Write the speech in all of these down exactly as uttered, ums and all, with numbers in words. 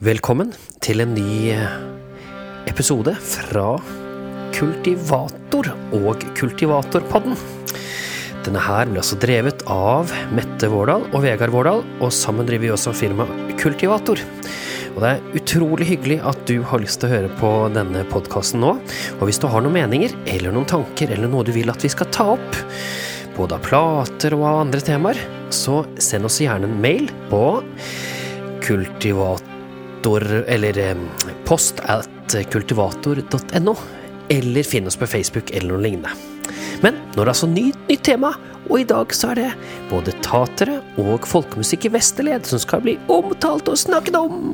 Velkommen til en ny episode fra Kultivator og Kultivatorpodden. Denne her ble også drevet av Mette Vårdal og Vegard Vårdal, og sammen driver vi også firma Kultivator. Og det er utrolig hyggelig at du har lyst til å høre på denne podcasten nå. Og hvis du har noen meninger, eller noen tanker, eller noe du vil at vi skal ta opp, både av plater og av andre temaer, så send oss gjerne en mail på kultivator eller post at kultivator punktum no, eller finn oss på Facebook eller noe lignende. Men nå er det altså ny, nytt tema, og i dag så er det både tatere og folkemusikk i Vesterled som skal bli omtalt og snakket om.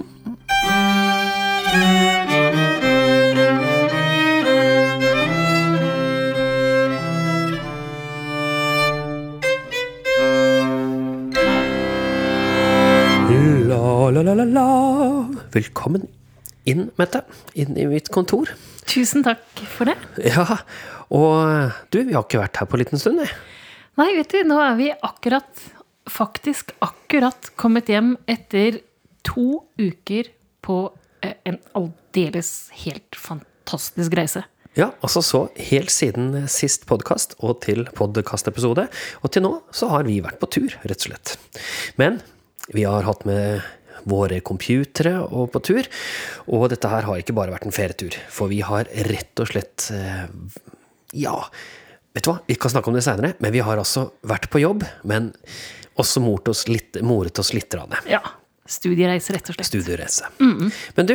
La, la, la, la, la. Velkommen inn, Mette, inn i mitt kontor. Tusen takk for det. Ja, og du, vi har ikke vært her på en liten stund, vi. Nei, vet du, nå er vi akkurat, faktisk akkurat kommet hjem etter to uker på en aldeles helt fantastisk reise. Ja, altså så helt siden sist podcast og til podcast-episode, og til nå så har vi vært på tur, rett og slett. Men vi har hatt med våre computere og på tur, og dette her har ikke bare vært en ferietur, for vi har rett og slett, ja, vet du hva, vi kan snakke om det senere, men vi har altså vært på jobb, men også moret oss litt, moret oss litt rann. Ja, studiereise rett og slett. Studiereise. Mm-mm. Men du,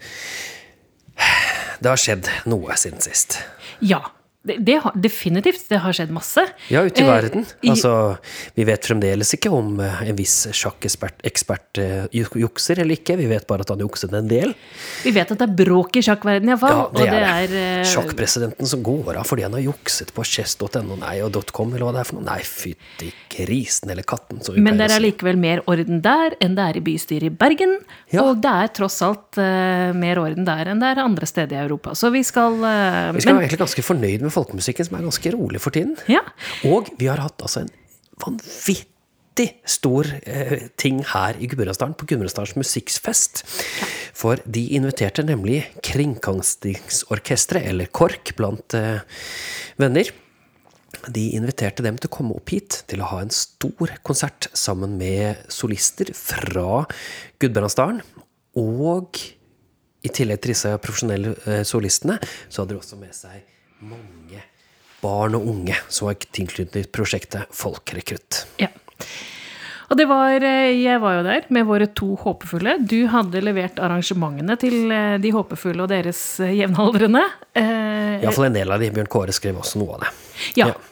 det har skjedd noe siden sist. Ja, det, det har, definitivt, det har skjedd masse. Ja, ute i Eh, verden. i- Altså, vi vet fremdeles ikke om eh, en viss sjakkekspert ekspert, eh, juk- jukser eller ikke. Vi vet bare at han jukset en del. Vi vet at det er bråk i sjakkverden i hvert fall. Ja, det og er det. er, eh, Sjakkpresidenten som går av fordi han har jukset på chess punktum no nei, og .com, eller hva det er for noe. Nei, fytti grisen eller katten. som vi Men pleier det å er si. likevel mer orden der enn det er i bystyret i Bergen. Ja. Og det er tross alt eh, mer orden der enn det er andre steder i Europa. Så vi skal... eh, Vi skal men- være egentlig ganske fornøyd med folkemusikken, som er ganske rolig for tiden. Ja. Og vi har hatt altså en vanvittig stor eh, ting her i Gudbrandsdalen, på Gudbrandsdalens musikkfest. For de inviterte nemlig Kringkastingsorkestret, eller KORK, blant eh, venner. De inviterte dem til å komme opp hit til å ha en stor konsert sammen med solister fra Gudbrandsdalen. Og i tillegg til disse profesjonelle eh, solistene, så hadde de også med seg mange barn og unge som var tilknyttet prosjektet Folkerekrutt. Ja. Og det var, eh, jeg var jo der med våre to håpefulle. Du hadde levert arrangementene til eh, de håpefulle og deres eh, jevnaldrende. Eh, I hvert fall en del av de. Bjørn Kåre skrev også noe av det. Ja. Ja.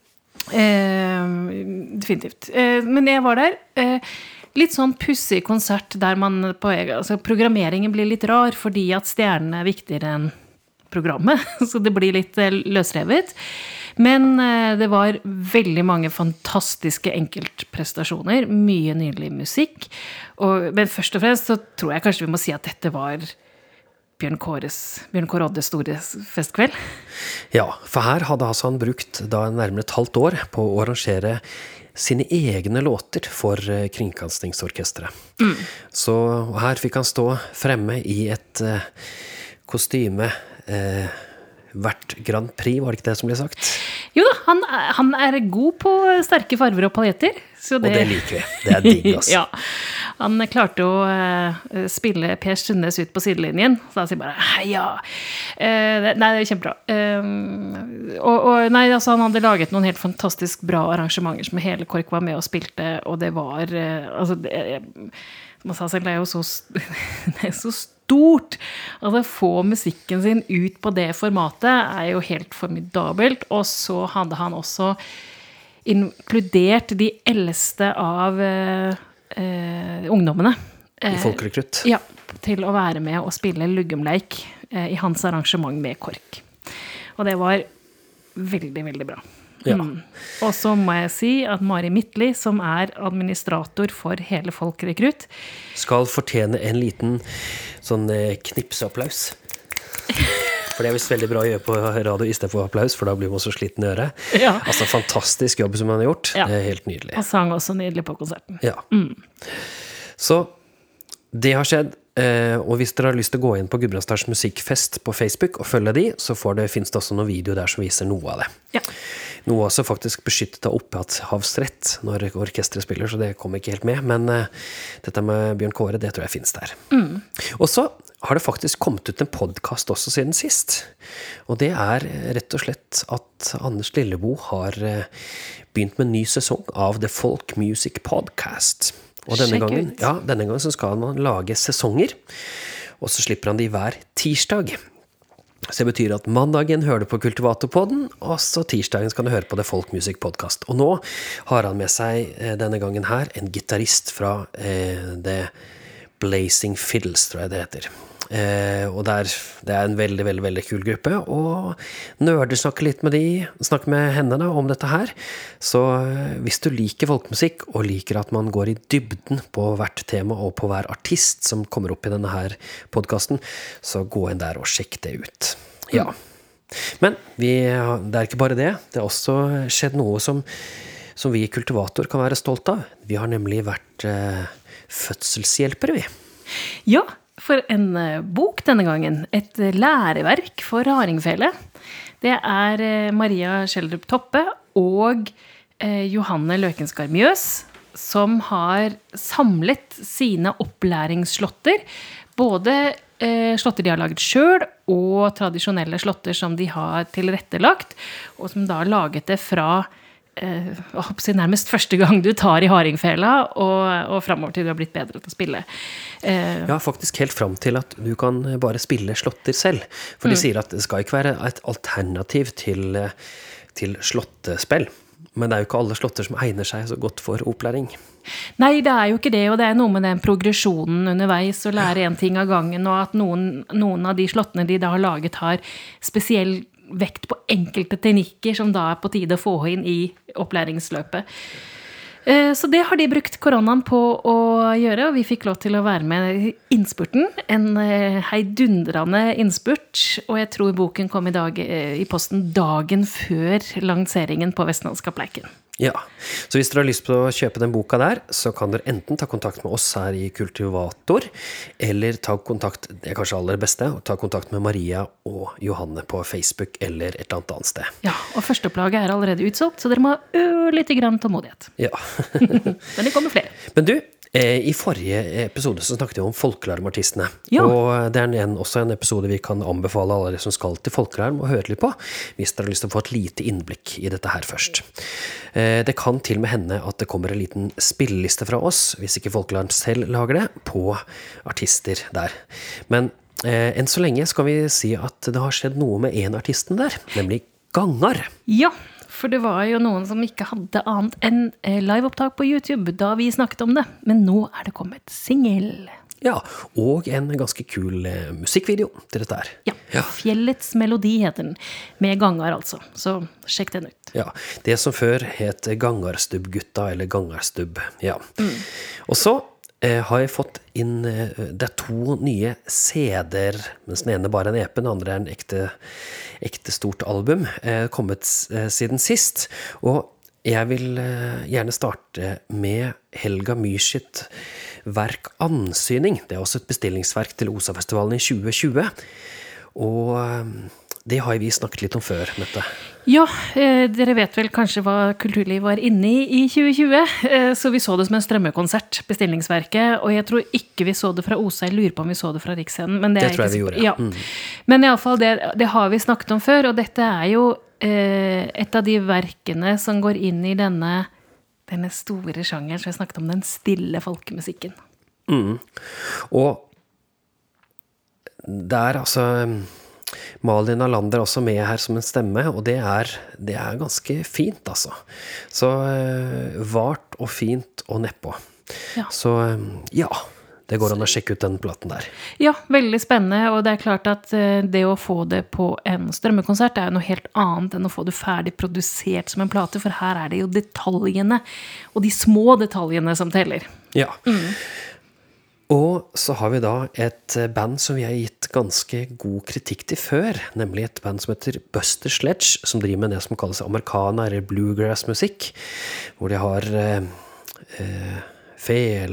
Eh, definitivt. Eh, men jeg var der. Eh, litt sånn pussig konsert der man på altså programmeringen blir litt rar, fordi at stjernene er viktigere enn programmet, så det blir litt eh, løsrevet. Men eh, det var veldig mange fantastiske enkeltprestasjoner, mye nydelig musikk. Og, men først og fremst så tror jeg kanskje vi må si at dette var Bjørn Kåres, Bjørn Kåre Oddes store festkveld. Ja, for her hadde altså han brukt da nærmere et halvt år på å arrangere sine egne låter for eh, Kringkastingsorkestret. Mm. Så og her fikk han stå fremme i et eh, kostyme eh, hvert Grand Prix, var det ikke det som ble sagt? Jo da, han, er- han er god på sterke farver og paljetter. Så Og det liker vi. Det er digg, altså. Ja, han klarte å eh, spille Per Sundnes ut på sidelinjen, så han sier bare, ja, Eh, det- nei, det er kjempebra. Eh, og, og nei, altså han hadde laget noen helt fantastisk bra arrangementer som hele KORK var med og spilte, og det var, eh, altså, det, man sa selv, det er jo så, st- det er så stort. Altså, få musikken sin ut på det formatet er jo helt formidabelt, og så hadde han også inkludert de eldste av eh, eh, ungdommene. I Folkerekrutt. Ja, til å være med og spille luggumleik eh, i hans arrangement med KORK. Og det var veldig, veldig bra. Ja. Mm. Og så må jeg si at Mari Mittli, som er administrator for hele Folkerekrutt, Skal fortjene en liten sånn eh, knipseapplaus. For det er visst veldig bra å gjøre på radio i stedet for applaus, for da blir man så sliten i øret. Ja. Altså, fantastisk jobb som han har gjort. Ja. Det er helt nydelig. og sang også nydelig på konserten. Ja. Så det har skjedd. eh, og hvis dere har lyst til å gå inn på Gudbrandsdals Musikkfest på Facebook og følge de, så får det, finnes det også noen videoer der som viser noe av det. Ja. Noe også faktisk beskyttet av opphavsrett når orkestret spiller, så det kommer ikke helt med, men eh, dette med Bjørn Kåre, det tror jeg finnes der. Mm. Og så har det faktisk kommet ut en podcast også siden sist, og det er rett og slett at Anders Lillebo har eh, begynt med en ny sesong av The Folk Music Podcast. Og denne Sjekk gangen, ut. ja, denne gangen så skal han lage sesonger, og så slipper han de hver tirsdag. Så det betyr at mandagen hører du på Kultivatorpodden, og så tirsdagen skal du høre på The Folk Music Podcast. Og nå har han med seg eh, denne gangen her en gitarist fra eh, The Blazing Fiddles, tror jeg det heter. Eh, og der, det er en veldig, veldig, veldig kul gruppe, og nerder snakker litt med de, snakker med henne da, om dette her. Så eh, hvis du liker folkemusikk, og liker at man går i dybden på hvert tema og på hver artist som kommer opp i denne her podcasten, så gå inn der og sjekk det ut. Ja. Men vi, det er ikke bare det, det har også skjedd noe som, som vi i Kultivator kan være stolt av. Vi har nemlig vært eh, fødselshjelpere, vi. Ja, for en eh, bok denne gangen. Et eh, læreverk for hardingfele. Det er eh, Maria Schjelderup Toppe og eh, Johanne Løkenskar Mjøs som har samlet sine opplæringsslåtter. Både eh, slåtter de har laget selv, og tradisjonelle slåtter som de har tilrettelagt, og som da har laget det fra eh, jeg håper å si, nærmest første gang du tar i hardingfela, og, og fremover til du har blitt bedre til å spille. Eh, Ja, faktisk helt frem til at du kan bare spille slåtter selv. For de sier at det skal ikke være et alternativ til, til slåttespill. Men det er jo ikke alle slåtter som egner seg så godt for opplæring. Nei, det er jo ikke det, og det er noe med den progresjonen underveis, å lære en ting av gangen, og at noen, noen av de slåttene de da har laget har spesiell vekt på enkelte teknikker som da er på tide å få inn i opplæringsløpet. Så det har de brukt koronaen på å gjøre, og vi fikk lov til å være med i innspurten. En heidundrende innspurt, og jeg tror boken kom i, dag, i posten dagen før lanseringen på Vestlandskapleiken. Ja, så hvis dere har lyst på å kjøpe den boka der, så kan dere enten ta kontakt med oss her i Kultivator, eller ta kontakt, det er kanskje aller beste, ta kontakt med Maria og Johanne på Facebook eller et eller annet annet sted. Ja, og førsteopplaget er allerede utsolgt, så dere må ha ørlite grann tålmodighet. Ja. Men det kommer flere. Men du, i forrige episode så snakket vi om folkelarmartistene. Ja. Og det er en, også en episode vi kan anbefale alle dere som skal til folkelarm å høre litt på, hvis dere har lyst til å få et lite innblikk i dette her først. Det kan til og med hende at det kommer en liten spilleliste fra oss, hvis ikke folkelarm selv lager det, på artister der. Men eh, enn så lenge skal vi si at det har skjedd noe med en artisten der, nemlig Gangar. Ja, for det var jo noen som ikke hadde annet enn liveopptak på YouTube da vi snakket om det. Men nå er det kommet single. Ja, og en ganske kul eh, musikkvideo til dette her. Ja, ja, Fjellets melodi heter den. Med Gangar altså. Så sjekk den ut. Ja, det som før het Gangarstubb-gutta, eller Gangarstubb, ja. Mm. Og så eh, har jeg fått inn, eh, det er to nye C D-er, mens den ene bare er en E P, den andre er en ekte, ekte stort album, eh, kommet eh, siden sist. Og jeg vil eh, gjerne starte med Helga Myrsitt verk Ansyning. Det er også et bestillingsverk til Osa-festivalen i tjue tjue. Og eh, det har vi snakket litt om før, Mette. Ja, eh, dere vet vel kanskje hva Kulturliv var inne i i tjue tjue, eh, så vi så det som en strømmekonsert, bestillingsverket, og jeg tror ikke vi så det fra Osa, jeg lurer på om vi så det fra Riksscenen. Men det, det tror jeg vi gjorde, ja. Mm. Men i alle fall, det, det har vi snakket om før, og dette er jo eh, et av de verkene som går inn i denne, denne store sjangeren, så jeg snakket om den stille folkemusikken. Mm. Og det er altså... Malin Alander er også med her som en stemme, og det er, det er ganske fint, altså. Så uh, vart og fint og nedpå. Ja. Så uh, ja, det går an å sjekke ut den platen der. Ja, veldig spennende, og det er klart at uh, det å få det på en strømmekonsert er noe helt annet enn å få det ferdig produsert som en plate, for her er det jo detaljene, og de små detaljene som teller. Ja. Mm. Og så har vi da et band som vi har gitt ganske god kritikk til før, nemlig et band som heter Buster Sledge, som driver med det som kalles americana eller bluegrass musikk, hvor de har eh, eh, fel og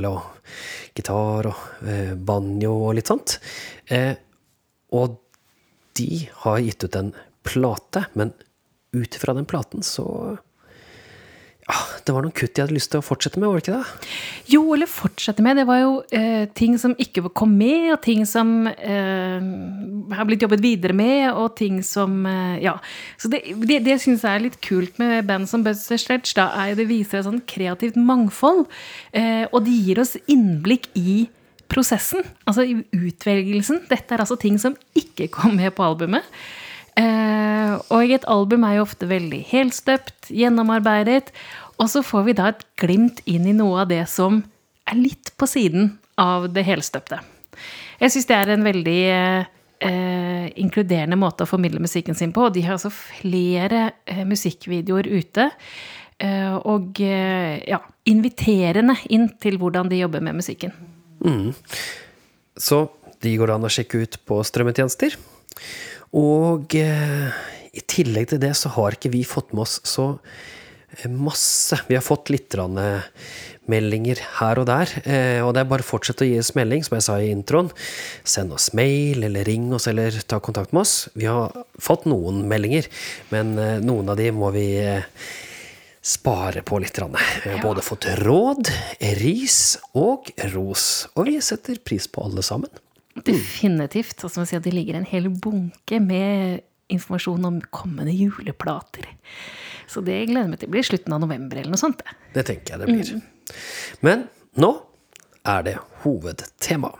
gitar og eh, banjo og litt sånt. Eh, og de har gitt ut en plate, men ut fra den platen så... Ja, det var noen kutt jeg hadde lyst til å fortsette med, var det ikke det? Jo, eller fortsette med. Det var jo eh, ting som ikke kom med, og ting som eh, har blitt jobbet videre med, og ting som, eh, ja. Så det, det, det synes jeg er litt kult med band som Buster Sledge, da er jo det viser et sånn kreativt mangfold, eh, og de gir oss innblikk i prosessen, altså i utvelgelsen. Dette er altså ting som ikke kom med på albumet. Uh, og et album er jo ofte veldig helstøpt, gjennomarbeidet, og så får vi da et glimt inn i noe av det som er litt på siden av det helstøpte. Jeg synes det er en veldig uh, inkluderende måte å formidle musikken sin på, og de har altså flere uh, musikkvideoer ute, uh, og uh, ja, inviterende inn til hvordan de jobber med musikken. Mm. Så de går an å sjekke ut på strømmetjenester. Og eh, i tillegg til det så har ikke vi fått med oss så masse. Vi har fått litt eh, meldinger her og der, eh, og det er bare å fortsette å gi oss melding, som jeg sa i introen. Send oss mail, eller ring oss, eller ta kontakt med oss. Vi har fått noen meldinger, men eh, noen av de må vi eh, spare på litt. Vi har både fått råd, ris og ros, og vi setter pris på alle sammen. Definitivt, og som jeg sier, det ligger en hel bunke med informasjon om kommende juleplater. Så det gleder meg til å bli slutten av november eller noe sånt. Det tenker jeg det blir. Mm. Men nå er det hovedtema.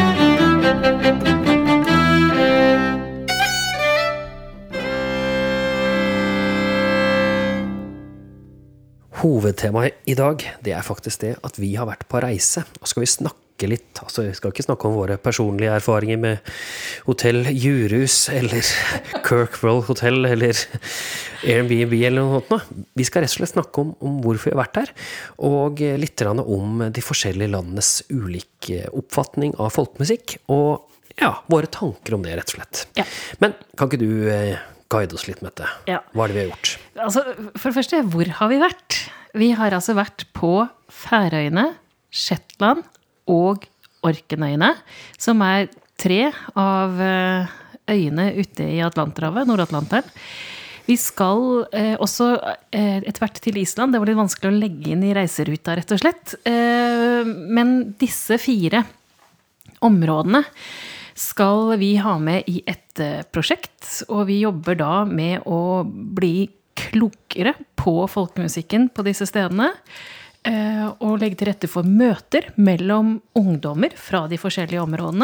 Hovedtemaet i dag, det er faktisk det at vi har vært på reise, og skal vi snakke litt, altså vi skal ikke snakke om våre personlige erfaringer med Hotell Jurhus, eller Kirkwell Hotel, eller Airbnb, eller noe sånt. Vi skal rett og slett snakke om, om hvorfor vi har vært der, og litt om de forskjellige landenes ulike oppfatning av folkemusikk, og ja, våre tanker om det, rett og slett. Ja. Men kan ikke du eh, guide oss litt med dette? Ja. Hva er det vi har gjort? Altså, for det første, hvor har vi vært? Vi har altså vært på Færøyene, Shetland og Orknøyene, som er tre av øyene ute i Atlanterhavet, Nord-Atlanteren. Vi skal eh, også eh, etter hvert til Island. Det var litt vanskelig å legge inn i reiseruta, rett og slett. Eh, men disse fire områdene skal vi ha med i et eh, prosjekt, og vi jobber da med å bli klokere på folkemusikken på disse stedene, eh, og legge til rette for møter mellom ungdommer fra de forskjellige områdene,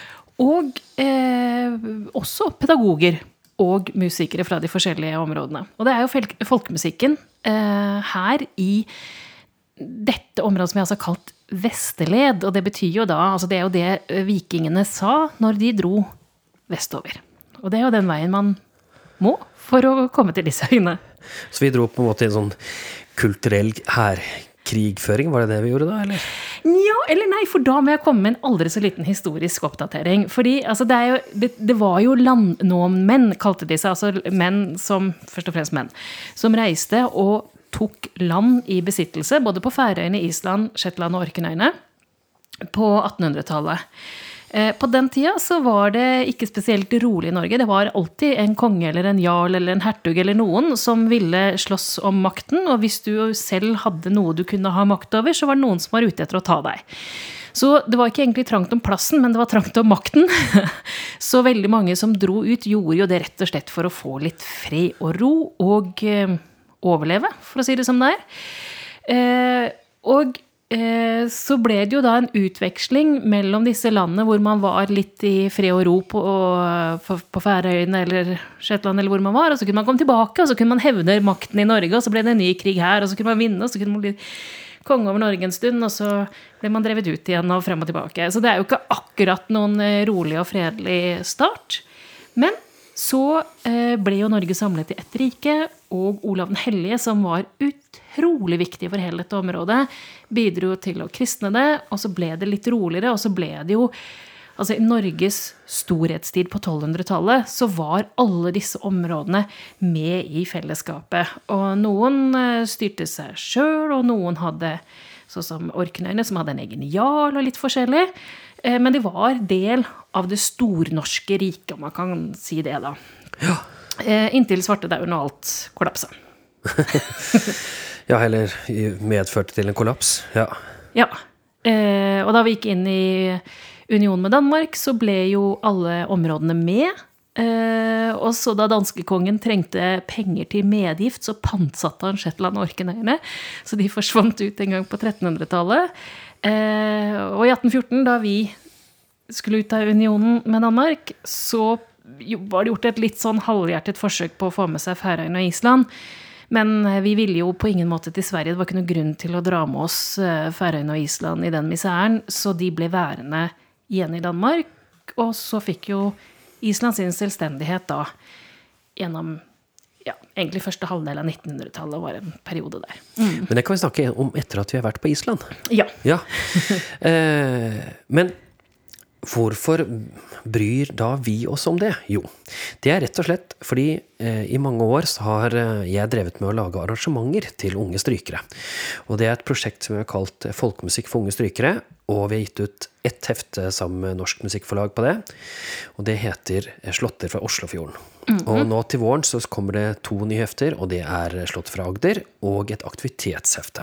og eh, også pedagoger og musikere fra de forskjellige områdene. Og det er jo folkemusikken eh, her i dette området som jeg altså har kalt Vesterled, og det betyr jo da, altså det er jo det vikingene sa når de dro vestover. Og det er jo den veien man må for å komme til disse øyene. Så vi dro på en måte i en sånn kulturell herkrigføring, var det det vi gjorde da, eller? Ja, eller nei, for da må jeg komme med en aldri så liten historisk oppdatering. Fordi, altså, det, er jo, det, det var jo landnåmenn, kalte de seg, altså menn som, først og fremst menn, som reiste og tok land i besittelse, både på Færøyene, Island, Shetland og Orknøyene, på attenhundretallet. På den tida så var det ikke spesielt rolig i Norge. Det var alltid en konge eller en jarl eller en hertug eller noen som ville slåss om makten, og hvis du selv hadde noe du kunne ha makt over, så var det noen som var ute etter å ta deg. Så det var ikke egentlig trangt om plassen, men det var trangt om makten. Så veldig mange som dro ut gjorde jo det rett og slett for å få litt fred og ro, og overleve, for å si det som det er. Eh, og eh, så ble det jo da en utveksling mellom disse landene hvor man var litt i fred og ro på, på, på Færøyene eller Shetland eller hvor man var, og så kunne man komme tilbake, og så kunne man hevne makten i Norge, og så ble det en ny krig her, og så kunne man vinne, og så kunne man bli konge over Norge en stund, og så ble man drevet ut igjen og frem og tilbake. Så det er jo ikke akkurat noen rolig og fredelig start, men så eh, ble jo Norge samlet i ett rike, og Olav den Hellige, som var utrolig viktig for hele dette området, bidro til å kristne det, og så ble det litt roligere, og så ble det jo, altså i Norges storhetstid på tolvhundretallet, så var alle disse områdene med i fellesskapet. Og noen eh, styrte seg selv, og noen hadde sånn som Orknøyene, som hadde en egen jarl og litt forskjellig. Men de var del av det stornorske riket, om man kan si det da. Ja. Inntil svartedauden og alt kollapset. Ja, eller medførte til en kollaps, ja. Ja, og da vi gikk inn i union med Danmark, så ble jo alle områdene med. Og så da danskekongen trengte penger til medgift, så pantsatte han Shetland og Orknøyene, så de forsvant ut en gang på trettenhundretallet. Og i atten fjorten, da vi skulle ut av unionen med Danmark, så var det gjort et litt sånn halvhjertet forsøk på å få med seg Færøyene og Island. Men vi ville jo på ingen måte til Sverige, det var ikke noe grunn til å dra med oss Færøyene og Island i den misæren, så de ble værende igjen i Danmark, og så fikk jo Island sin selvstendighet da, gjennom, ja, egentlig første halvdel av nittenhundretallet var en periode der. Mm. Men det kan vi snakke om etter at vi har vært på Island. Ja. Ja. Eh, men hvorfor bryr da vi oss om det? Jo, det er rett og slett fordi eh, i mange år så har jeg drevet med å lage arrangementer til unge strykere. Og det er et prosjekt som vi har kalt Folkemusikk for unge strykere, og vi har gitt ut ett hefte sammen med Norsk Musikkforlag på det, og det heter Slåtter fra Oslofjorden. Mm-hmm. Og nå til våren så kommer det to nye hefter, og det er Slåtter fra Agder og et aktivitetshefte.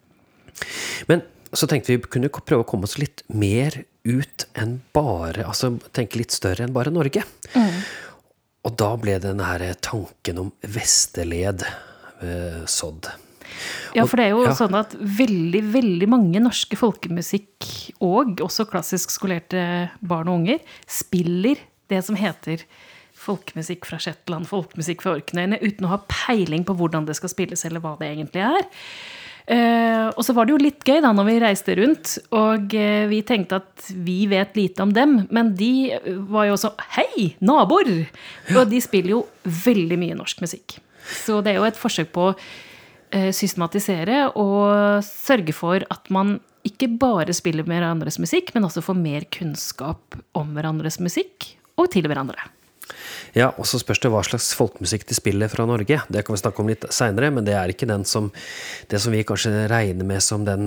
Men så tenkte vi kunne prøve å komme oss litt mer ut enn bare, altså tenke litt større enn bare Norge. Mm. Og da ble det denne her tanken om Vesterled eh, sådd. Ja, for det er jo ja. Sånn at veldig, veldig mange norske folkemusikk og også klassisk skolerte barn og unger spiller det som heter folkemusikk fra Shetland, folkemusikk fra Orknøyene, uten å ha peiling på hvordan det skal spilles eller hva det egentlig er. Uh, og så var det jo litt gøy da når vi reiste rundt, og uh, vi tenkte at vi vet lite om dem, men de var jo også, hei, naboer! Ja. Og de spiller jo veldig mye norsk musikk. Så det er jo et forsøk på å uh, systematisere og sørge for at man ikke bare spiller med hverandres musikk, men også får mer kunnskap om hverandres musikk og til hverandre. Ja, og så spørs det hva slags folkemusikk de spiller fra Norge. Det kan vi snakke om litt senere, men det er ikke den som, det som vi kanskje regner med som den,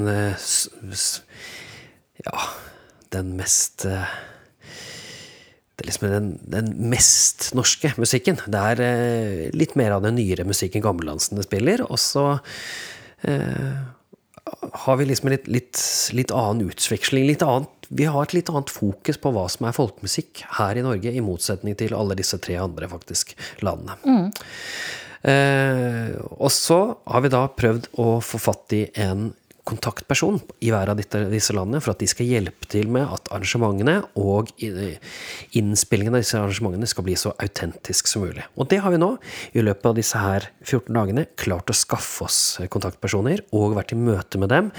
ja, den mest, det er liksom den, den mest norske musikken. Det er litt mer av den nyere musikken gammeldansen de spiller, og så eh, har vi liksom litt, litt, litt annen utveksling, litt annet. Vi har et litt annet fokus på hva som er folkemusikk her i Norge, i motsetning til alle disse tre andre faktisk landene. Mm. Eh, og så har vi da prøvd å få fatt i en kontaktperson i hver av disse landene, for at de skal hjelpe til med at arrangementene og innspillingen av disse arrangementene skal bli så autentisk som mulig. Og det har vi nå, i løpet av disse her fjorten dagene, klart å skaffe oss kontaktpersoner, og vært i møte med dem,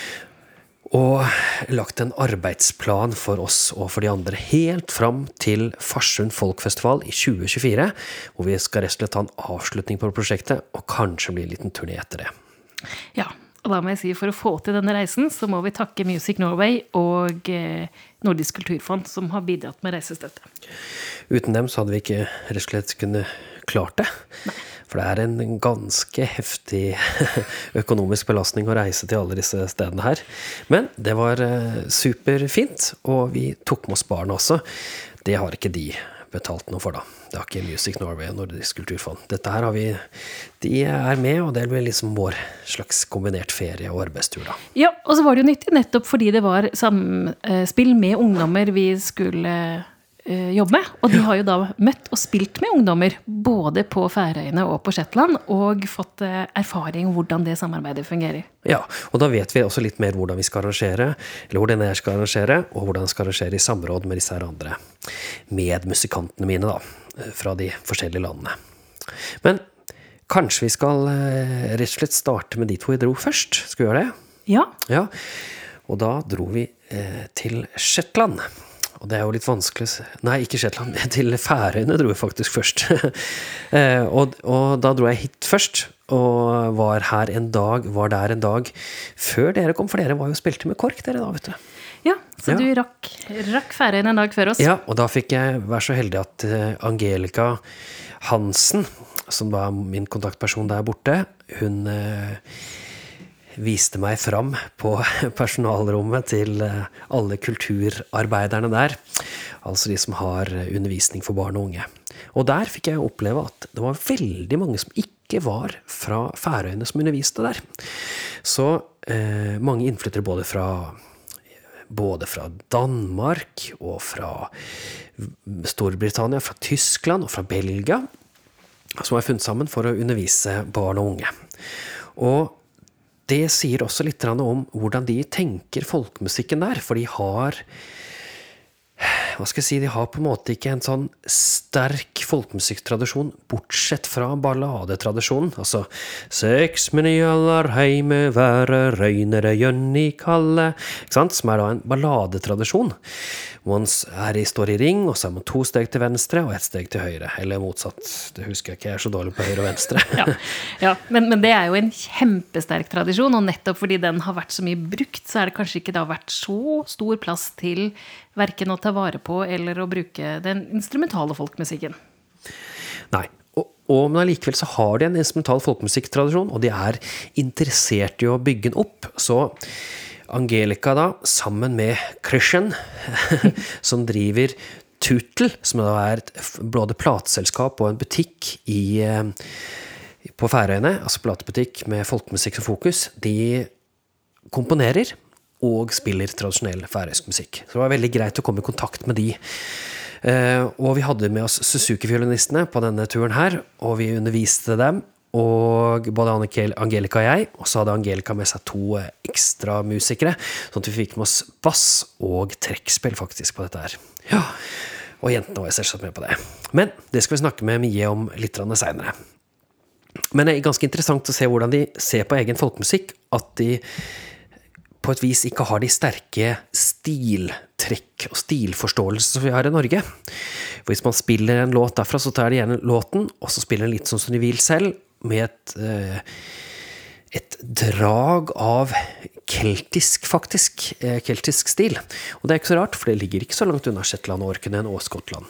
og lagt en arbeidsplan for oss og for de andre helt fram til Farsund Folkfestival i tjue tjuefire, hvor vi skal rett og slett ta en avslutning på prosjektet, og kanskje bli en liten turné etter det. Ja, og da må jeg si, for å få til denne reisen, så må vi takke Music Norway og eh, Nordisk Kulturfond, som har bidratt med reisestøtte. Uten dem så hadde vi ikke rett og slett kunne klart det. Nei. For det er en ganske heftig økonomisk belastning å reise til alle disse stedene her. Men det var superfint, og vi tok med oss barna også. Det har ikke de betalt noe for da. Det har ikke Music Norway og Nordisk Kulturfond. Dette her har vi, de er med, og det blir liksom vår slags kombinert ferie og arbeidstur da. Ja, og så var det jo nyttig nettopp fordi det var samspill med ungdommer vi skulle jobbe med, og de har jo da møtt og spilt med ungdommer, både på Færøyene og på Shetland, og fått erfaring om hvordan det samarbeidet fungerer. Ja, og da vet vi også litt mer hvordan vi skal arrangere, eller hvordan jeg skal arrangere, og hvordan jeg skal arrangere i samråd med disse her andre medmusikantene mine da, fra de forskjellige landene. Men kanskje vi skal rett og slett starte med de to vi dro først. Skal vi gjøre det? Ja. Ja, og da dro vi eh, til Shetland. Og det er jo litt vanskelig, nei, ikke Shetland, til Færøyene dro jeg faktisk først. eh, og, og da dro jeg hit først, og var her en dag, var der en dag, før dere kom, for dere var jo spilte med KORK dere da, vet du. Ja, så ja. du rakk, rakk Færøyene en dag før oss. Ja, og da fikk jeg være så heldig at uh, Angelica Hansen, som var min kontaktperson der borte, hun... Uh, viste meg fram på personalrommet til alle kulturarbeiderne der, altså de som har undervisning for barn og unge. Og der fikk jeg oppleve at det var veldig mange som ikke var fra Færøyene som underviste der. Så eh, mange innflyttere både fra, både fra Danmark og fra Storbritannia, fra Tyskland og fra Belgia, som er funnet sammen for å undervise barn og unge. Og det sier også litt om hvordan de tenker folkemusikken der, for de har, hva skal jeg si, de har på en måte ikke en sånn sterk folkemusikktradisjon, bortsett fra balladetradisjonen, altså «Seks menialar heime være røynere jønni kalle», ikke sant? Som er da en balladetradisjon. Man er i, står i ring, og så er man to steg til venstre og ett steg til høyre, eller motsatt, det husker jeg ikke, jeg er så dårlig på høyre og venstre. ja, ja men, men det er jo en kjempesterk tradisjon, og nettopp fordi den har vært så mye brukt, så er det kanskje ikke da vært så stor plass til hverken å ta vare på eller å bruke den instrumentale folkemusikken. Nei, og, og men allikevel så har de en instrumental folkemusikktradisjon, og de er interessert i å bygge den opp, så Angelica da, sammen med Christian, som driver Tutel, som da er et både plateselskap og en butikk i, på Færøyene, altså platebutikk med folkemusikk som fokus, de komponerer og spiller tradisjonell færøysk musikk. Så det var veldig greit å komme i kontakt med de. Uh, og vi hadde med oss Suzuki-violinistene på denne turen her, og vi underviste dem, og både Angelica og jeg, og så hadde Angelica med seg to ekstra musikere, sånn at vi fikk med oss bass og trekkspill faktisk på dette her. Ja, og jentene var selvsagt med på det. Men det skal vi snakke med Mie om litt senere. Men det er ganske interessant å se hvordan de ser på egen folkemusikk, at de på et vis ikke har de sterke stiltrekk og stilforståelser som vi har i Norge. For hvis man spiller en låt derfra, så tar de gjerne låten, og så spiller den litt sånn som de vil selv, med et, et drag av keltisk, faktisk, keltisk stil. Og det er ikke så rart, for det ligger ikke så langt unna Shetland og Orkney og Skottland.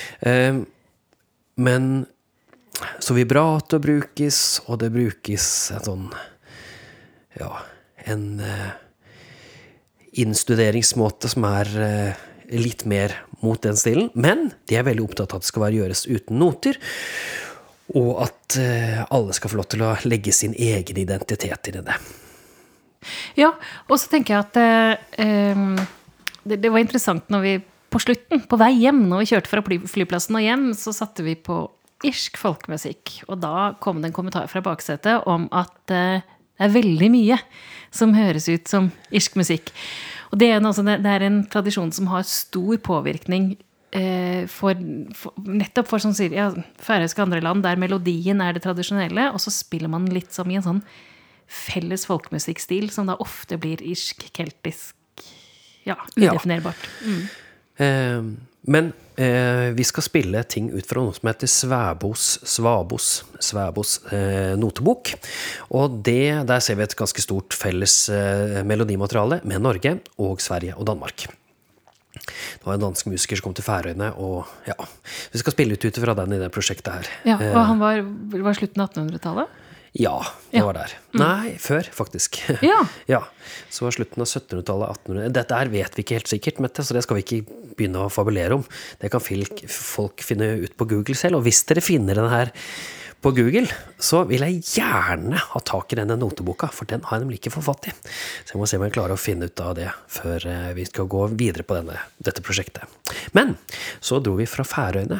Men så vibrato brukes, og det brukes en sånn, ja, en innstuderingsmåte som er litt mer mot den stilen, men de er veldig opptatt av at det skal være gjøres uten noter, og at alle skal få lov til å legge sin egen identitet i det. Ja, og så tenker jeg at um, det, det var interessant når vi på slutten, på vei hjem, når vi kjørte fra flyplassen og hjem, så satte vi på irsk folkemusikk, og da kom det en kommentar fra baksetet om at uh, det er veldig mye som høres ut som irsk musikk. Og det er, altså, det er en tradisjon som har stor påvirkning eh, for, for, nettopp for som sier, ja, færøyske andre land, der melodien er det tradisjonelle, og så spiller man litt som i en sånn felles folkemusikkstil, som da ofte blir irsk, keltisk, ja, udefinerbart. Mm. Eh, men eh, vi skal spille ting ut fra noe som heter Svæbos, Svabos, Svæbos eh, notebok, og det, der ser vi et ganske stort felles eh, melodimateriale med Norge og Sverige og Danmark. Det var en dansk musiker som kom til Færøyene, og ja, vi skal spille ut ut fra den i det prosjektet her. Ja, og han var, var slutten av attenhundretallet? Ja, det ja. var der. Mm. Nei, før faktisk. Ja. ja. Så var slutten av syttenhundretallet, attenhundretallet. Dette her vet vi ikke helt sikkert, Mette, så det skal vi ikke begynne å fabulere om. Det kan folk finne ut på Google selv, og hvis dere finner den her på Google, så vil jeg gjerne ha tak i denne noteboka, for den har jeg nemlig ikke fått fatt i. Så jeg må se om jeg klarer å finne ut av det før vi skal gå videre på denne, dette prosjektet. Men så dro vi fra Færøyene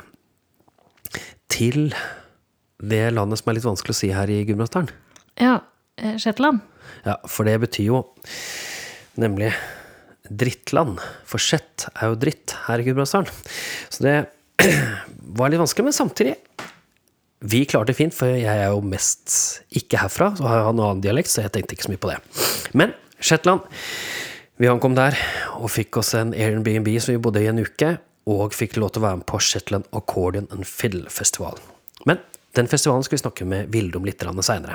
til det landet som er litt vanskelig å si her i Gudbrandsdalen. Ja, Shetland. Ja, for det betyr jo nemlig drittland. For Shet er jo dritt her i Gudbrandsdalen. Så det var litt vanskelig, men samtidig vi klarte det fint, for jeg er jo mest ikke herfra, så har jeg en annen dialekt, så jeg tenkte ikke så mye på det. Men Shetland, vi ankom der og fikk oss en Airbnb som vi bodde i en uke, og fikk lov til å være med på Shetland Accordion and Fiddle Festival. Men den festivalen skal vi snakke med Vilde om litt senere.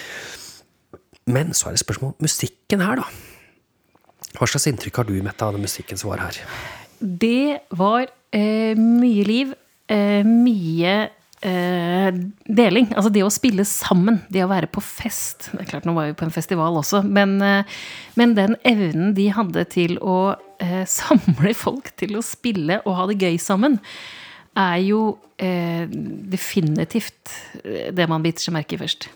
Men så er det spørsmål om musikken her da. Hva slags inntrykk har du med av den musikken som var her? Det var eh, mye liv, eh, mye eh, deling, altså det å spille sammen, det å være på fest. Det er klart, nå var vi på en festival også, men, eh, men den evnen de hadde til å eh, samle folk til å spille og ha det gøy sammen, er jo eh, definitivt det man biter seg merke i først.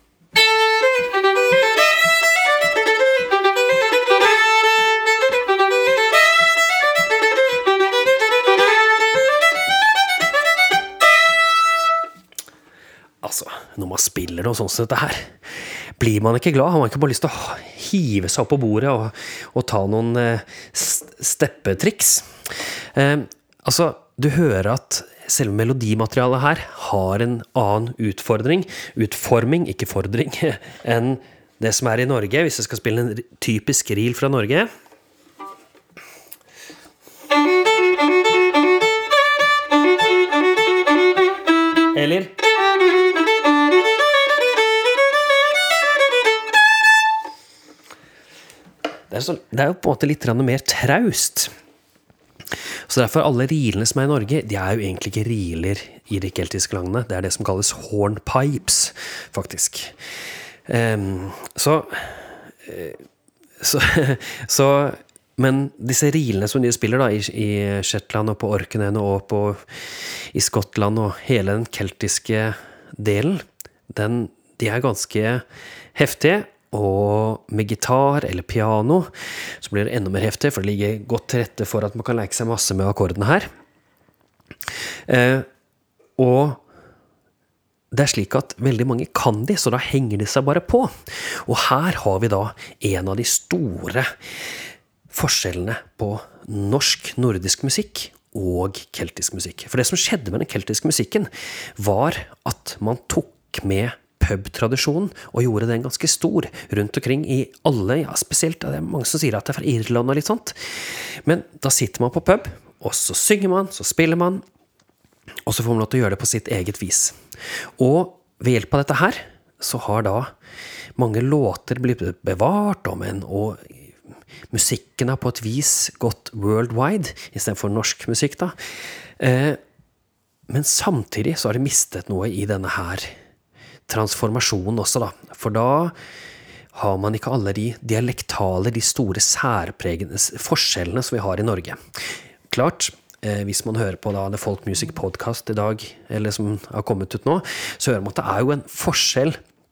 Altså, når man spiller noe sånt som dette her, blir man ikke glad? Har man ikke bare lyst til å hive seg opp på bordet og, og ta noen eh, steppetriks? Eh, altså, du hører at selve melodimaterialet her har en annen utfordring, utforming, ikke fordring, enn det som er i Norge, hvis jeg skal spille en typisk reel fra Norge. Eller... Det er, så, det er jo på en måte litt mer traust. Så derfor alle rilene som er i Norge, de er jo egentlig ikke riler i de keltiske langene. Det er det som kalles hornpipes, faktisk. Um, så, så, så, men disse rilene som de spiller da, i, i Shetland og på Orkneyene og på, i Skottland og hele den keltiske delen, den, de er ganske heftige. Og med gitar eller piano så blir det enda mer heftig, for det ligger godt til rette for at man kan leke seg masse med akkordene her. Eh, og det er slik at veldig mange kan de, så da henger de seg bare på. Og her har vi da en av de store forskjellene på norsk, nordisk musikk og keltisk musikk. For det som skjedde med den keltiske musikken var at man tok med pub-tradisjonen, og gjorde den ganske stor rundt omkring i alle, ja, spesielt, det er mange som sier at det er fra Irland og litt sånt, men da sitter man på pub, og så synger man, så spiller man, og så får man lov til å gjøre det på sitt eget vis. Og ved hjelp av dette her, så har da mange låter blitt bevart om en, og musikken har på et vis gått worldwide, i stedet for norsk musikk da. Eh, men samtidig så har det mistet noe i denne her transformasjonen også da, for da har man ikke alle de dialektale, de store særpregende forskjellene som vi har i Norge. Klart, eh, hvis man hører på da The Folk Music Podcast i dag, eller som har kommet ut nå, så hører man at det er jo en forskjell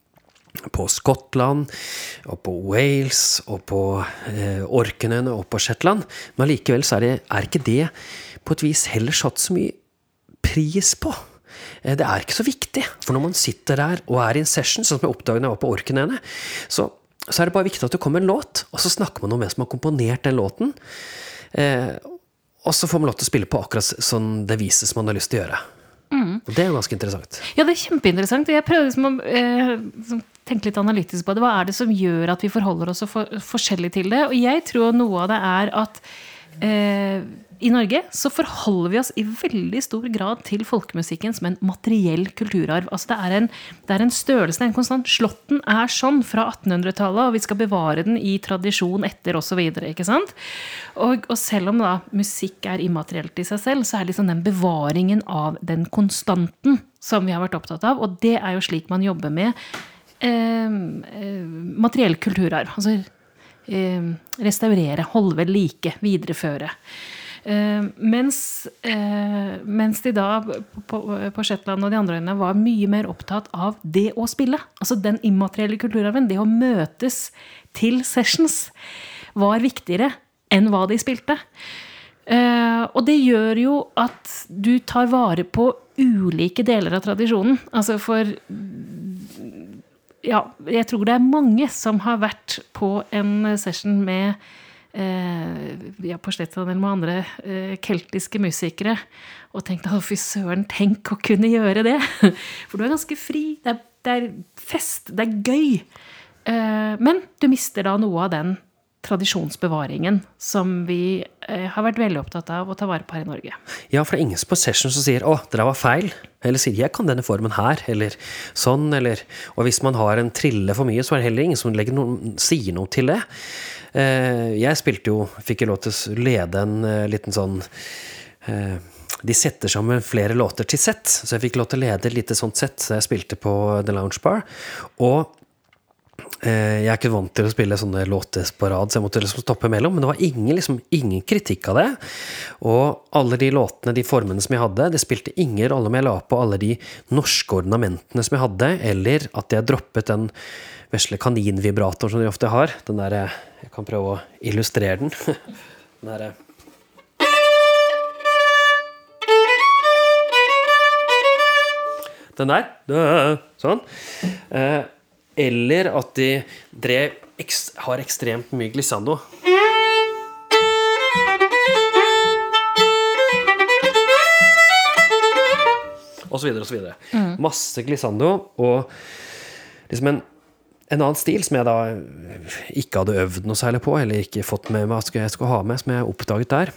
på Skottland, og på Wales, og på eh, Orkneyene, og på Shetland, men likevel så er, det, er ikke det på et vis heller satt så mye pris på. Det er ikke så viktig, for når man sitter der og er i en session, sånn som jeg oppdaget når jeg var på Orkneyene, så, så er det bare viktig at det kommer en låt, og så snakker man om hvem som har komponert den låten, eh, og så får man lov til å spille på akkurat sånn det vises man har lyst til å gjøre. Mm. Og det er jo ganske interessant. Ja, det er kjempeinteressant. Jeg prøver liksom å eh, tenke litt analytisk på det. Hva er det som gjør at vi forholder oss så for, forskjellig til det? Og jeg tror noe av det er at eh, i Norge så forholder vi oss i veldig stor grad til folkemusikken som en materiell kulturarv. Altså det er en, det er en størrelse, det er en konstant. Slåtten er sånn fra attenhundretallet, og vi skal bevare den i tradisjon etter og så videre, ikke sant? Og, og selv om da musikk er immaterielt i seg selv, så er det liksom den bevaringen av den konstanten som vi har vært opptatt av, og det er jo slik man jobber med eh, materiell kulturarv. Altså eh, restaurere, holde ved like, videreføre. Uh, mens, uh, mens de da på, på Shetland og de andre øyene var mye mer opptatt av det å spille. Altså den immaterielle kulturarven, det å møtes til sessions, var viktigere enn hva de spilte. Uh, og det gjør jo at du tar vare på ulike deler av tradisjonen. Altså for... Ja, jeg tror det er mange som har vært på en session med ja, på Shetland eller med andre eh, keltiske musikere og tenkte, å fy søren, tenk å kunne gjøre det for du er ganske fri, det er, det er fest, det er gøy eh, men du mister da noe av den tradisjonsbevaringen som vi eh, har vært veldig opptatt av å ta vare på her i Norge. Ja, for det er ingen på session som sier, å, det der var feil, eller sier, jeg kan denne formen her, eller sånn, eller, og hvis man har en trille for mye, så er det heller ingen som legger noen, sier noe til det. Jeg spilte jo, fikk jeg lov til å lede en uh, liten sånn uh, de setter sammen flere låter til sett, så jeg fikk lov til å lede et lite sånt sett, så jeg spilte på The Lounge Bar, og eh, jeg er ikke vant til å spille sånne låter på rad, så jeg måtte liksom stoppe mellom, men det var ingen, liksom, ingen kritikk av det, og alle de låtene, de formene som jeg hadde, det spilte ingen rolle om jeg la på alle de norske ornamentene som jeg hadde, eller at jeg droppet den vesle kaninvibratoren som de ofte har, den der, jeg kan prøve å illustrere den, den der, den der, sånn, eller at de drev, har ekstremt mye glissando, og så videre og så videre. Mm. Masse glissando, og liksom en En annen stil som jeg da ikke hadde øvd noe særlig på, eller ikke fått med meg at jeg skulle ha med, som jeg oppdaget der.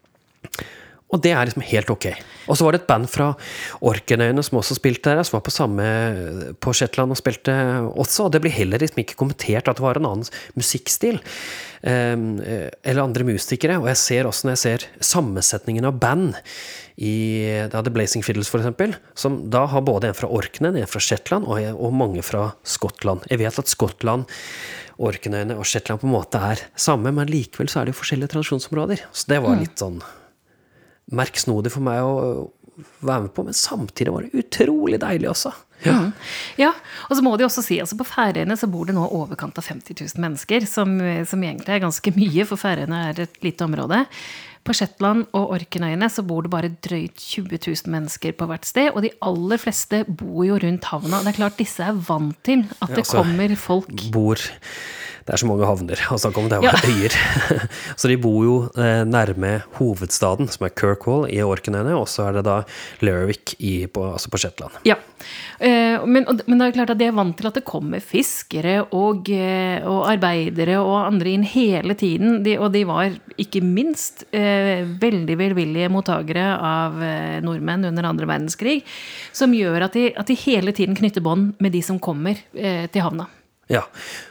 Og det er liksom helt ok. Og så var det et band fra Orknøyene som også spilte der, som var på samme på Shetland og spilte også, og det ble heller liksom ikke kommentert at det var en annen musikkstil, um, eller andre musikere, og jeg ser også når jeg ser sammensetningen av band i, det hadde Blazing Fiddles for eksempel, som da har både en fra Orknøy, en fra Shetland, og, og mange fra Skottland. Jeg vet at Skottland, Orknøyene og Shetland på en måte er samme, men likevel så er det jo forskjellige tradisjonsområder. Så det var litt sånn merksnodig for meg å være med på, men samtidig var det utrolig deilig også. Ja. Mm. Ja, og så må de også si, altså på Færøyene så bor det nå overkant av femti tusen mennesker, som, som egentlig er ganske mye, for Færøyene er et lite område. På Shetland og Orknøyene så bor det bare drøyt tjue tusen mennesker på hvert sted, og de aller fleste bor jo rundt havna. Det er klart disse er vant til at det ja, altså, kommer folk. Bor, det er så mange havner, og så kommer det jo ja. øyer. Så de bor jo eh, nærme hovedstaden, som er Kirkwall i Orknøyene, og så er det da Lerwick i, på, altså på Shetland. Ja, eh, men, og, men det er klart at de er vant til at det kommer fiskere og, og arbeidere og andre inn hele tiden, de, og de var ikke minst eh, veldig velvillige mottagere av eh, nordmenn under andre verdenskrig, som gjør at de, at de hele tiden knytter bånd med de som kommer eh, til havna. Ja,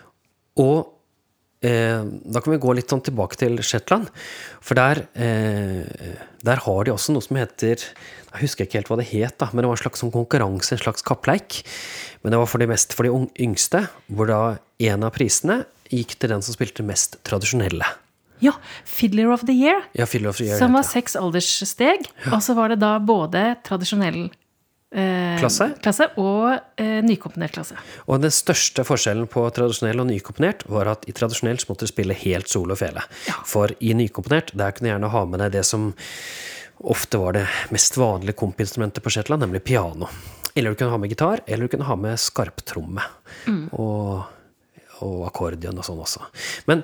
og eh, da kan vi gå litt sånn tilbake til Shetland, for der, eh, der har de også noe som heter, jeg husker ikke helt hva det het da, men det var en slags sånn konkurranse, en slags kappleik, men det var for de mest for de yngste, hvor da en av prisene gikk til den som spilte mest tradisjonelle. Ja, Fiddler of the Year, ja, Fiddler of the Year som var seks alderssteg, ja. Og så var det da både tradisjonell Eh, klasse. klasse og eh, nykomponert klasse. Og den største forskjellen på tradisjonell og nykomponert var at i tradisjonell så måtte du spille helt solo og fele. Ja. For i nykomponert, der kunne du gjerne ha med deg det som ofte var det mest vanlige kompinstrumentet på Shetland, nemlig piano. Eller du kunne ha med gitar, eller du kunne ha med skarptromme. Mm. Og, og akkordion og sånn også. Men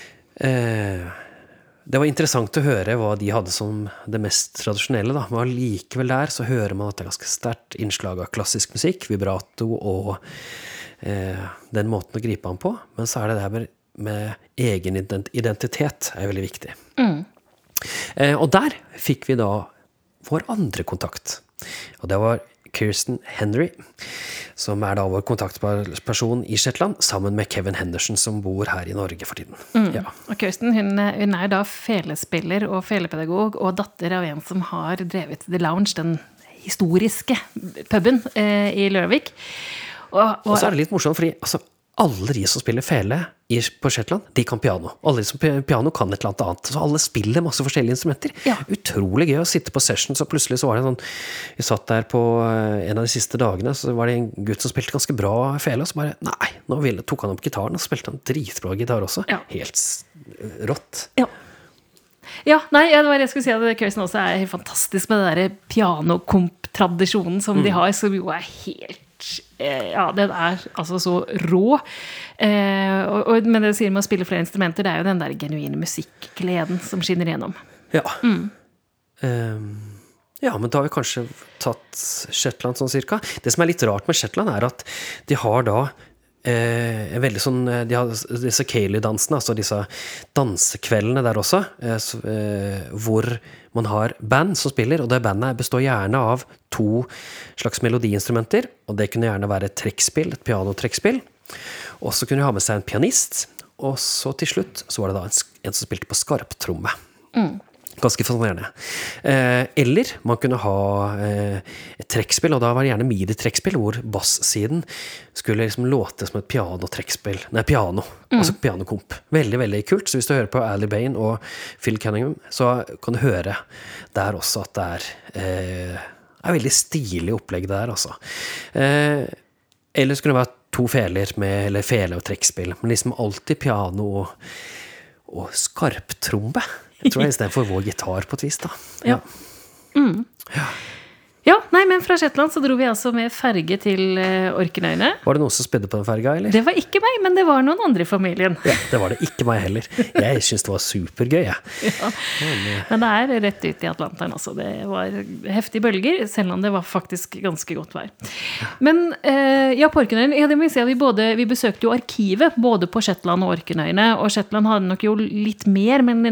eh, det var interessant å høre hva de hadde som det mest tradisjonelle da. Men likevel der så hører man at det er ganske sterkt innslag av klassisk musikk, vibrato og eh, den måten å gripe an på. Men så er det der med, med egen identitet er veldig viktig. Mm. Eh, og der fikk vi da vår andre kontakt. Og det var Kirsten Henry, som er da vår kontaktperson i Shetland, sammen med Kevin Henderson, som bor her i Norge for tiden. Mm. Ja. Og Kirsten, hun, hun er da felespiller og felepedagog, og datter av en som har drevet The Lounge, den historiske puben eh, i Lerwick. Og, og, og så er det litt morsomt, fordi altså, alle de som spiller fele i, på Shetland, de kan piano. Alle de som piano kan et eller annet annet. Så alle spiller masse forskjellige instrumenter. Ja. Utrolig gøy å sitte på session, så plutselig så var det sånn, vi satt der på en av de siste dagene, så var det en gutt som spilte ganske bra fele, og så bare, nei, nå ville, tok han opp gitaren, og spilte han dritbra gitar også. Ja. Helt rått. Ja. Ja, nei, det var det jeg skulle si, at Kirsten også er helt fantastisk med det der pianokomp-tradisjonen som mm. de har, som jo er helt ja, den er altså så rå eh, og, og, men det sier med å spille flere instrumenter, det er jo den der genuine musikkgleden som skinner gjennom. Ja mm. um, ja, men da har vi kanskje tatt Shetland sånn cirka. Det som er litt rart med Shetland er at de har da eh, en veldig sånn, de har disse Ceilidh-dansene, altså disse dansekveldene der også, eh, så, eh, hvor man har band som spiller, og det bandet består gjerne av to slags melodiinstrumenter, og det kunne gjerne være et trekkspill, et pianotrekkspill, og så kunne de ha med seg en pianist, og så til slutt så var det da en, en som spilte på skarptromme. Mm. Ganske fascinerende. Eh, eller man kunne ha eh, et trekkspill, og da var det gjerne midi-trekkspill, hvor bassiden skulle liksom låte som et piano-trekkspill. Nei, piano. Mm. Altså pianokomp. Veldig, veldig kult. Så hvis du hører på Ali Bain og Phil Cunningham, så kan du høre der også at det er eh, er veldig stilig opplegg der, altså. Eh, eller skulle det være to feler med, eller fele og trekkspill, men liksom alltid piano og, og skarptrombe. Jeg tror jeg i stedet for vår gitar på et vis, da. Ja. Mm. Ja. Ja, nei, men fra Shetland så dro vi altså med ferge til uh, Orknøyene. Var det noen som spydde på den ferga, eller? Det var ikke meg, men det var noen andre i familien. Ja, det var det ikke meg heller. Jeg synes det var supergøy, jeg. Ja. Men det er rett ut i Atlanteren, altså. Det var heftige bølger, selv om det var faktisk ganske godt vær. Men uh, ja, på Orknøyene, ja, det må vi si at vi, både, vi besøkte jo arkivet, både på Shetland og Orknøyene, og Shetland hadde nok jo litt mer, men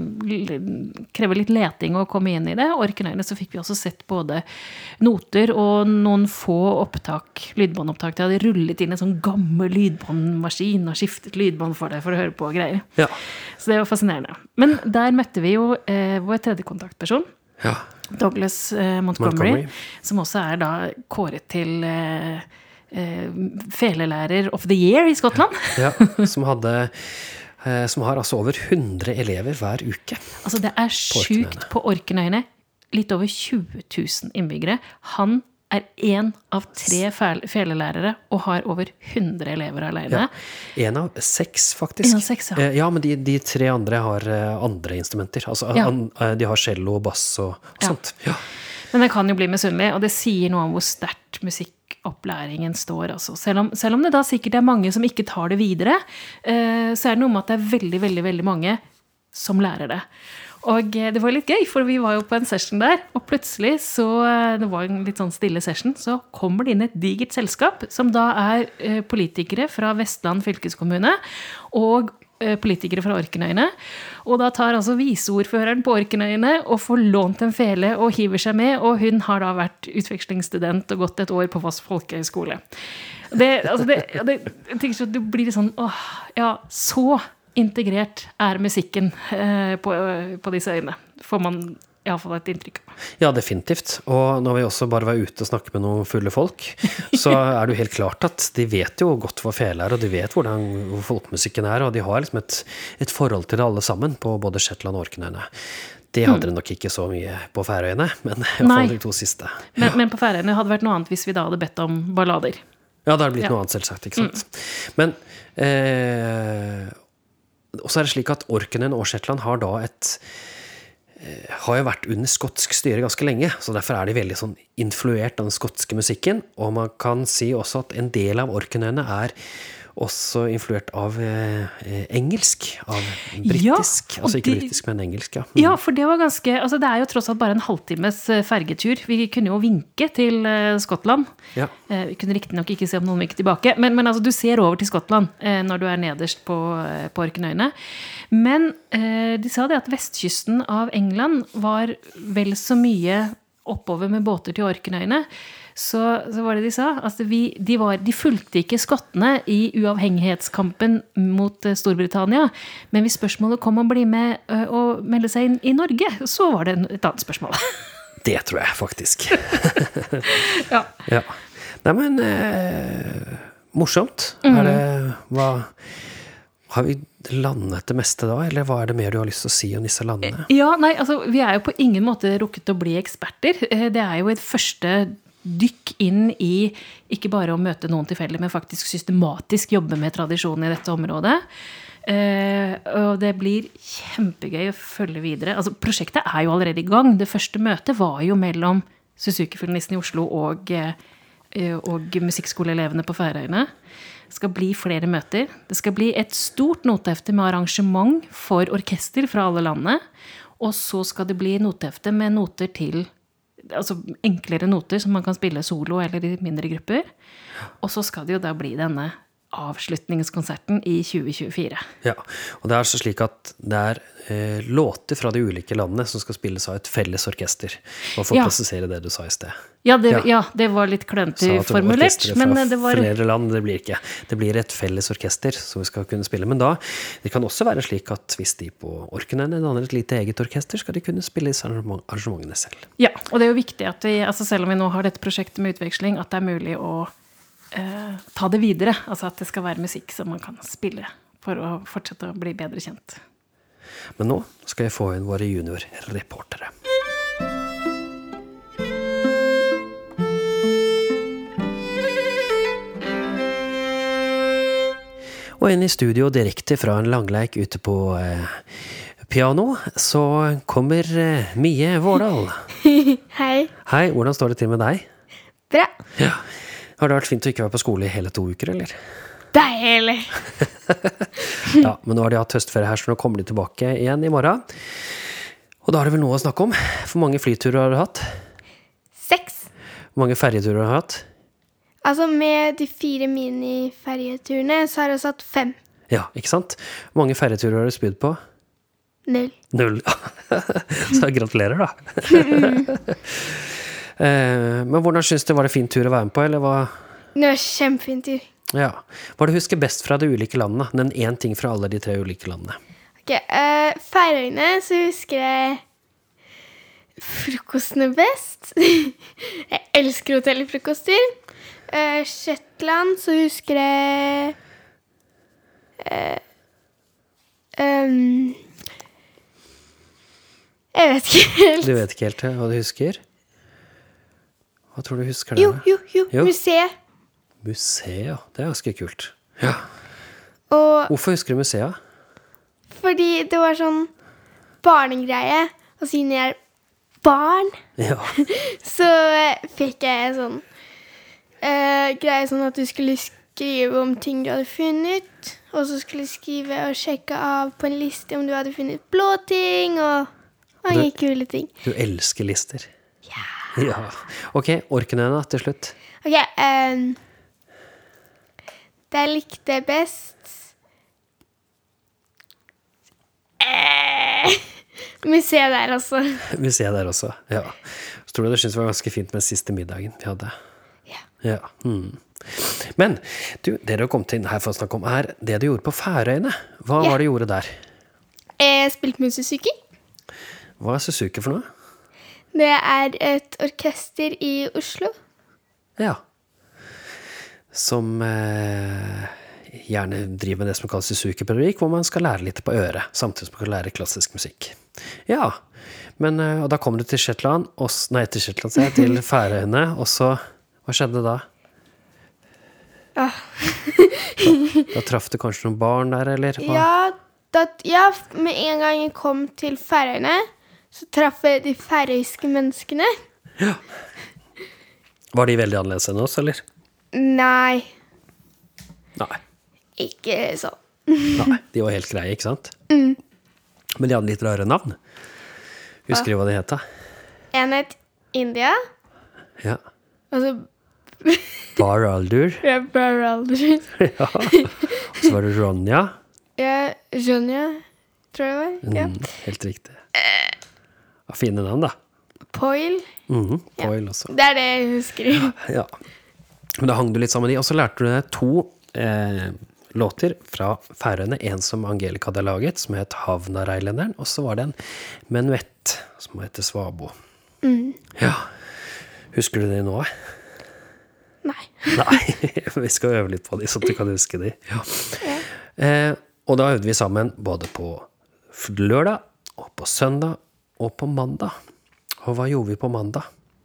den krever litt leting å komme inn i det. Orknøyene så fikk vi også sett både noter og noen få opptak, lydbåndopptak. De hadde rullet inn en sånn gammel lydbåndmaskin og skiftet lydbånd for deg for å høre på greier. Ja. Så det var fascinerende. Men der møtte vi jo eh, vår tredje kontaktperson, ja. Douglas eh, Montgomery, Montgomery, som også er da kåret til eh, eh, felelærer of the year i Skottland. Ja, som hadde eh, som har altså over hundre elever hver uke. Altså det er sjukt på Orknøyene. Litt over tjue tusen innbyggere. Han er en av tre felelærere og har over hundre elever alene. Ja, en av seks faktisk. En av seks, ja. Ja, men de, de tre andre har andre instrumenter. Altså, ja. an, de har cello og bass og, og ja. sånt. Ja. Men det kan jo bli misunnelig, og det sier noe om hvor sterkt musikkopplæringen står. Altså. Selv, om, selv om det da sikkert er mange som ikke tar det videre, eh, så er det noe med at det er veldig, veldig, veldig mange som lærer det. Og det var litt gøy, for vi var jo på en session der, og plutselig så, det var en litt sånn stille session, så kommer det inn et digert selskap, som da er eh, politikere fra Vestland fylkeskommune, og eh, politikere fra Orknøyene, og da tar altså viseordføreren på Orknøyene og får lånt en fele og hiver seg med, og hun har da vært utvekslingsstudent og gått et år på Voss folkehøgskole. Det, altså det, det, jeg tenker så at det blir litt sånn, åh, ja, så integrert er musikken eh, på, på disse øyene. Får man i hvert fall et inntrykk av. Ja, definitivt. Og når vi også bare var ute og snakket med noen fulle folk, så er det jo helt klart at de vet jo godt hva fele er, og de vet hvordan folkemusikken er, og de har liksom et, et forhold til det alle sammen på både Shetland og Orknøyene. Det hadde mm. det nok ikke så mye på Færøyene, men i hvert fall de to siste. Men, men på Færøyene hadde det vært noe annet hvis vi da hadde bedt om ballader. Ja, det hadde blitt ja. noe annet selvsagt, ikke sant? Mm. Men eh, og så er det slik at Orknøyene og Shetland har da et eh, har jo vært under skotsk styre ganske lenge, så derfor er de veldig sånn influert av den skotske musikken, og man kan si også at en del av Orknøyene er også influert av eh, engelsk, av britisk, ja, altså ikke de, britisk, men engelsk, ja. Mm. Ja, for det var ganske, altså det er jo tross alt bare en halvtimes fergetur. Vi kunne jo vinke til eh, Skottland. Ja. Eh, vi kunne riktig nok ikke se om noen gikk tilbake, men, men altså du ser over til Skottland eh, når du er nederst på, eh, på Orknøyene. Men eh, de sa det at vestkysten av England var vel så mye oppover med båter til Orknøyene. Så, så var det de sa, altså vi, de, var, de fulgte ikke skottene i uavhengighetskampen mot Storbritannia, men hvis spørsmålet kom å bli med uh, og melde seg inn i Norge, så var det et annet spørsmål. Det tror jeg faktisk. Ja. Ja. Nei, men eh, morsomt. Mm. Er det, hva, har vi landet det meste da, eller hva er det mer du har lyst til å si om disse landene? Ja, nei, altså vi er jo på ingen måte rukket å bli eksperter. Det er jo et første dykk inn i ikke bare å møte noen tilfeldig, men faktisk systematisk jobbe med tradisjonen i dette området. Eh, og det blir kjempegøy å følge videre. Altså, prosjektet er jo allerede i gang. Det første møtet var jo mellom Suzuki-filmisten i Oslo og, eh, og musikkskoleelevene på Færøyene. Det skal bli flere møter. Det skal bli et stort notehefte med arrangement for orkester fra alle landene. Og så skal det bli notehefte med noter til altså enklere noter som man kan spille solo eller i mindre grupper. Og så skal det jo da bli denne avslutningskonserten i tjue tjuefire. Ja, og det er så slik at det er eh, låter fra de ulike landene som skal spilles av et felles orkester. Og for å Ja. presisere det du sa i sted. Ja, det, Ja. ja, det var litt klønete Sa at det var formulert, orkestre men fra det var... flere land, det blir ikke. Det blir et felles orkester som vi skal kunne spille. Men da, det kan også være slik at hvis de på Orknøyene danner et lite eget orkester, skal de kunne spille disse arrangement- arrangementene selv. Ja, og det er jo viktig at vi, altså selv om vi nå har dette prosjektet med utveksling, at det er mulig å eh, ta det videre. Altså at det skal være musikk som man kan spille for å fortsette å bli bedre kjent. Men nå skal jeg få inn våre junior-reportere. Og inn i studio direkte fra en langleik ute på eh, piano, så kommer eh, Mie Vårdal. Hei. Hei, hvordan står det til med deg? Bra. Ja. Har det vært fint å ikke være på skole i hele to uker, eller? Deilig. Ja, men nå har de hatt høstferie her, så nå kommer de tilbake igjen i morgen. Og da har det vel noe å snakke om. Hvor mange flyturer har du hatt? Seks. Hvor mange ferjeturer har du hatt? Altså med de fire mini-ferjeturene så har jeg satt fem. Ja, ikke sant? Hvor mange ferjeturer har du spydd på? Null. Null. Så gratulerer da. eh, men hvordan synes du, var det fin tur å være med på, eller hva? Det var kjempefin tur. Ja. Hva er det du husker best fra de ulike landene? Den en ting fra alle de tre ulike landene. Ok, uh, Færøyene så husker jeg frokostene best. Jeg elsker hotellfrokoster. Uh, Shetland så husker jeg uh, um, Jeg vet ikke helt. Du vet ikke helt hva du husker? Hva tror du husker det? Jo, jo, jo, Jo. museet. Museet, ja. Det er ganske kult. Ja. Og Hvorfor husker du museet? fordi det var sånn barnegreie, og siden jeg er barn, Ja. så eh, fikk jeg sånn eh, greie sånn at du skulle skrive om ting du hadde funnet, og så skulle du skrive og sjekke av på en liste om du hadde funnet blå ting, og mange Du- kule ting. Du elsker lister. Ja. Ja. Ok, Orknøyene til slutt. Ok, um, det jeg likte best eh, museet der, altså. Museet der også, ja. Så tror du det synes det var ganske fint med siste middagen vi hadde. Ja. Ja. Hmm. Men, du, det du har kommet inn her for å snakke om er det du gjorde på Færøyene. Hva Ja. var det du gjorde der? Jeg spilte med Suzuki. Hva er Suzuki for noe? Det er et orkester i Oslo. Ja. Som eh, gjerne driver med det som kalles Suzuki-pedagogikk, hvor man skal lære litt på øret, samtidig som man kan lære klassisk musikk. Ja, men eh, og da kom du til Shetland, og, s- nei, til Shetland, sier jeg, til Færøyene, og så, hva skjedde da? Ah. da, da traff du kanskje noen barn der, eller? Hva? Ja, da, ja, med en gang jeg kom til Færøyene, så traff jeg de færøyske menneskene. Var de veldig annerledes enn oss, eller? Nei, Nei. ikke sånn. Nei, de var helt greie, ikke sant? Mm. Men de hadde litt rare navn. Husker du hva de het da? En het India, Ja. og så Baraldur. ja, Baraldur. Ja. Og så var det Ronja. Ja, Jonja, tror jeg det var. Ja. Mm, helt riktig. Ja, fine navn da. Poil. Mhm, Boyle også. Det er det jeg husker. Ja. Men da hang du litt sammen med de, og så lærte du deg to eh, låter fra Færøyene. En som Angelica hadde laget, som het Havnareilenderen, og så var det en menuett som heter Svabo. Mm. Ja. Husker du det nå? Nei. Nei, vi skal øve litt på de, så du kan huske de. Ja. Eh, og da øvde vi sammen både på lørdag, og på søndag, og på mandag. Og hva gjorde vi på mandag?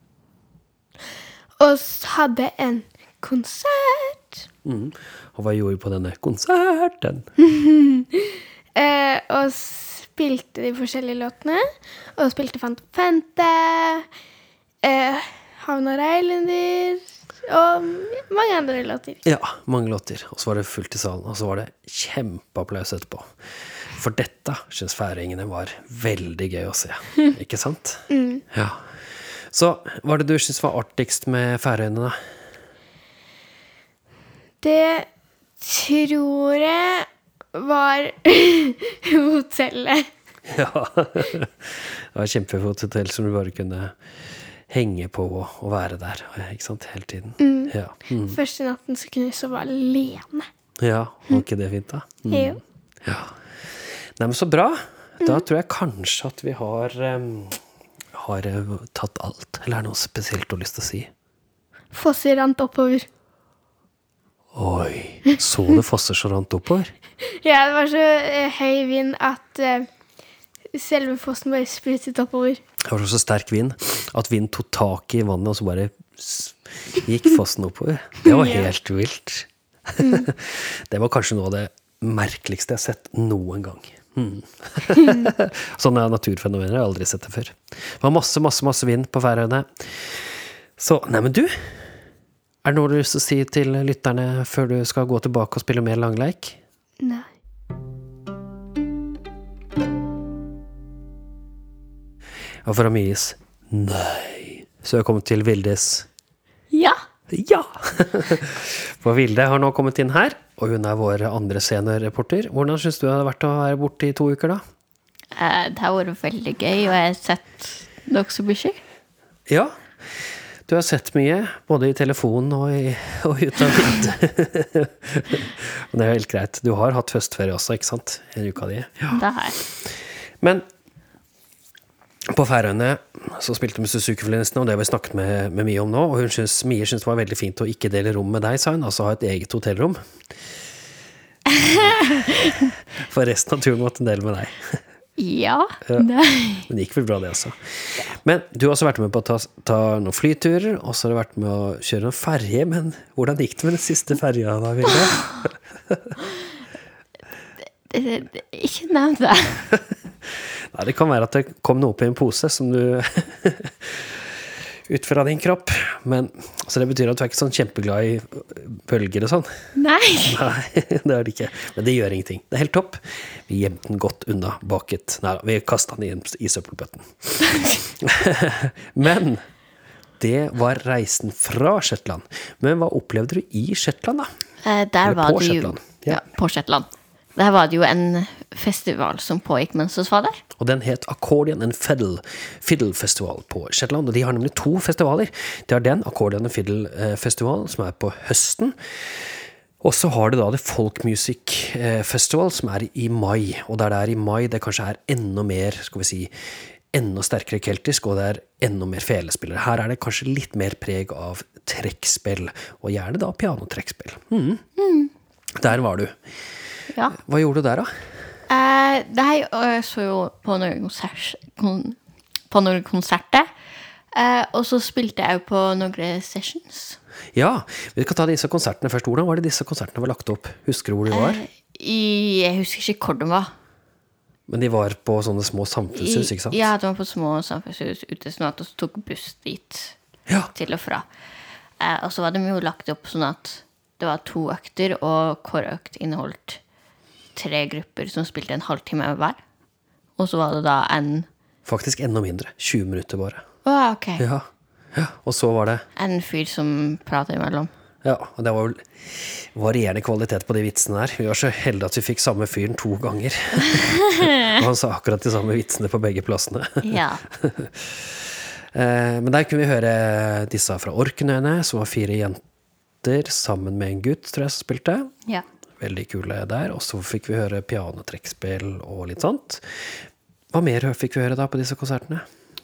Og så hadde jeg en konsert. Mm. Og hva gjorde vi på denne konserten? Eh, og spilte de forskjellige låtene. Og spilte Phantom Fante, eh, Havnar Islander, og mange andre låter. Ja, mange låter. Og så var det fullt i salen, og så var det kjempeapplaus etterpå. For dette synes færingene var veldig gøy å se. Ikke sant? Mm. Ja. Så hva er det du synes var artigst med Færøyene da? Det tror jeg var hotellet. Ja, det var et kjempeflott hotell som du bare kunne henge på og være der, ikke sant, hele tiden. Mm. Ja. Mm. Første natten så kunne jeg sove alene. Ja, var ikke det fint da? Mm. Jo. Ja. Nei, men så bra. Da tror jeg kanskje at vi har, um, har uh, tatt alt. Eller er det noe spesielt du har lyst til å si? Fosser rant oppover. Oi, så det fosser så rant oppover? Ja, det var så eh, høy vind at eh, selve fossen bare sprutet oppover. Det var så sterk vind at vind tok tak i vannet, og så bare s- gikk fossen oppover. Det var helt vilt. Mm. Det var kanskje noe av det merkeligste jeg har sett noen gang. Mm. Sånne naturfenomener har jeg aldri sett det før. Det var masse, masse, masse vind på Færøyene. Så, nei, men du, er det noe du har lyst til å si til lytterne før du skal gå tilbake og spille mer langleik? Nei. Og for Amies, nei. Så jeg har kommet til Vildes. Ja. Ja! For Vilde har nå kommet inn her, og hun er vår andre seniorreporter. Hvordan synes du det har vært å være borte i to uker da? Eh, Det har vært veldig gøy, og jeg har sett dere så mye. Ja, du har sett mye, både i telefonen og, i, og ut av vinduet. Men det er helt greit. Du har hatt høstferie også, ikke sant? En uke av de. Ja. Det har jeg. Men på Færøyene så spilte vi Suzuki-fiolinisten, og det har vi snakket med, med Mie om nå, og hun synes, Mie synes det var veldig fint å ikke dele rom med deg, sa hun, altså ha et eget hotellrom. For resten av turen måtte hun dele med deg. Ja, Ja. det Men det gikk vel bra det også. Men du har også vært med på å ta, ta noen flyturer, og så har du vært med å kjøre noen ferje, men hvordan gikk det med den siste ferja da, Vilde? det- det- Ikke nevn det. Nei, det kan være at det kom noe opp i en pose som du ut fra din kropp, men så det betyr at du er ikke sånn kjempeglad i bølger og sånn. Nei. Nei, det er det ikke. Men det gjør ingenting. Det er helt topp. Vi gjemte den godt unna baket. Nei, vi kastet den i, i søppelbøtten. Men det var reisen fra Shetland. Men hva opplevde du i Shetland da? Eh, Der Eller var på det jo Shetland. Ja. Ja, på Shetland. Der var det jo en festival som pågikk mens vi var der. Og den het Accordion and Fiddle, Fiddle Festival på Shetland. Og de har nemlig to festivaler. De har den, Accordion and Fiddle eh, Festival, som er på høsten. Og så har de da det Folk Music eh, Festival, som er i mai. Og der det er i mai, det kanskje er enda mer, skal vi si, enda sterkere keltisk, og det er enda mer felespillere. Her er det kanskje litt mer preg av trekkspill, og gjerne da pianotrekkspill. Mm. Mm. Der var du. Ja. Hva gjorde du der da? Eh, det her og jeg så jo på noen, konsert, kon, på noen konserter. Eh, og så spilte jeg jo på noen sessions. Ja, vi kan ta disse konsertene først. Hvordan var det disse konsertene var lagt opp? Husker du hvor de var? Eh, i, jeg husker ikke hvor de var. Men de var på sånne små samfunnshus, ikke sant? Ja, de var på små samfunnshus ute, sånn at vi tok buss dit Ja. til og fra. Eh, og så var de jo lagt opp sånn at det var to økter, og hver økt inneholdt tre grupper som spilte en halvtime hver. Og så var det da en... Faktisk enda mindre. tjue minutter bare. Åh, ok. Ja. Ja. Og så var det... En fyr som pratet imellom. Ja, og det var vel varierende kvalitet på de vitsene der. Vi var så heldige at vi fikk samme fyren to ganger. Og han sa akkurat de samme vitsene på begge plassene. Ja. Eh, Men der kunne vi høre disse fra Orknøyene, som var fire jenter sammen med en gutt, tror jeg, som spilte. Ja. Veldig kule der. Og så fikk vi høre pianotrekkspill og litt sånt. Hva mer fikk vi høre da på disse konsertene?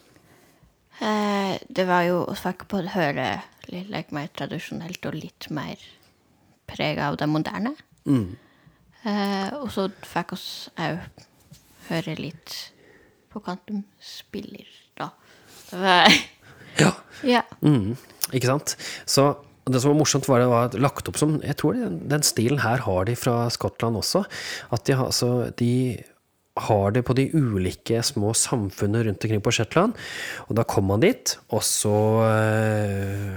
Eh, det var jo, vi fikk både høre litt like, mer tradisjonelt og litt mer preg av det moderne. Mm. Eh, og så fikk vi også høre litt på hva de spiller da. Det var, Ja. ja. Mm. Ikke sant? Så det som var morsomt var det var lagt opp som, jeg tror den, den stilen her har de fra Skottland også, at de, har, altså, de har det på de ulike små samfunnene rundt omkring på Shetland, og da kommer man dit, og så eh,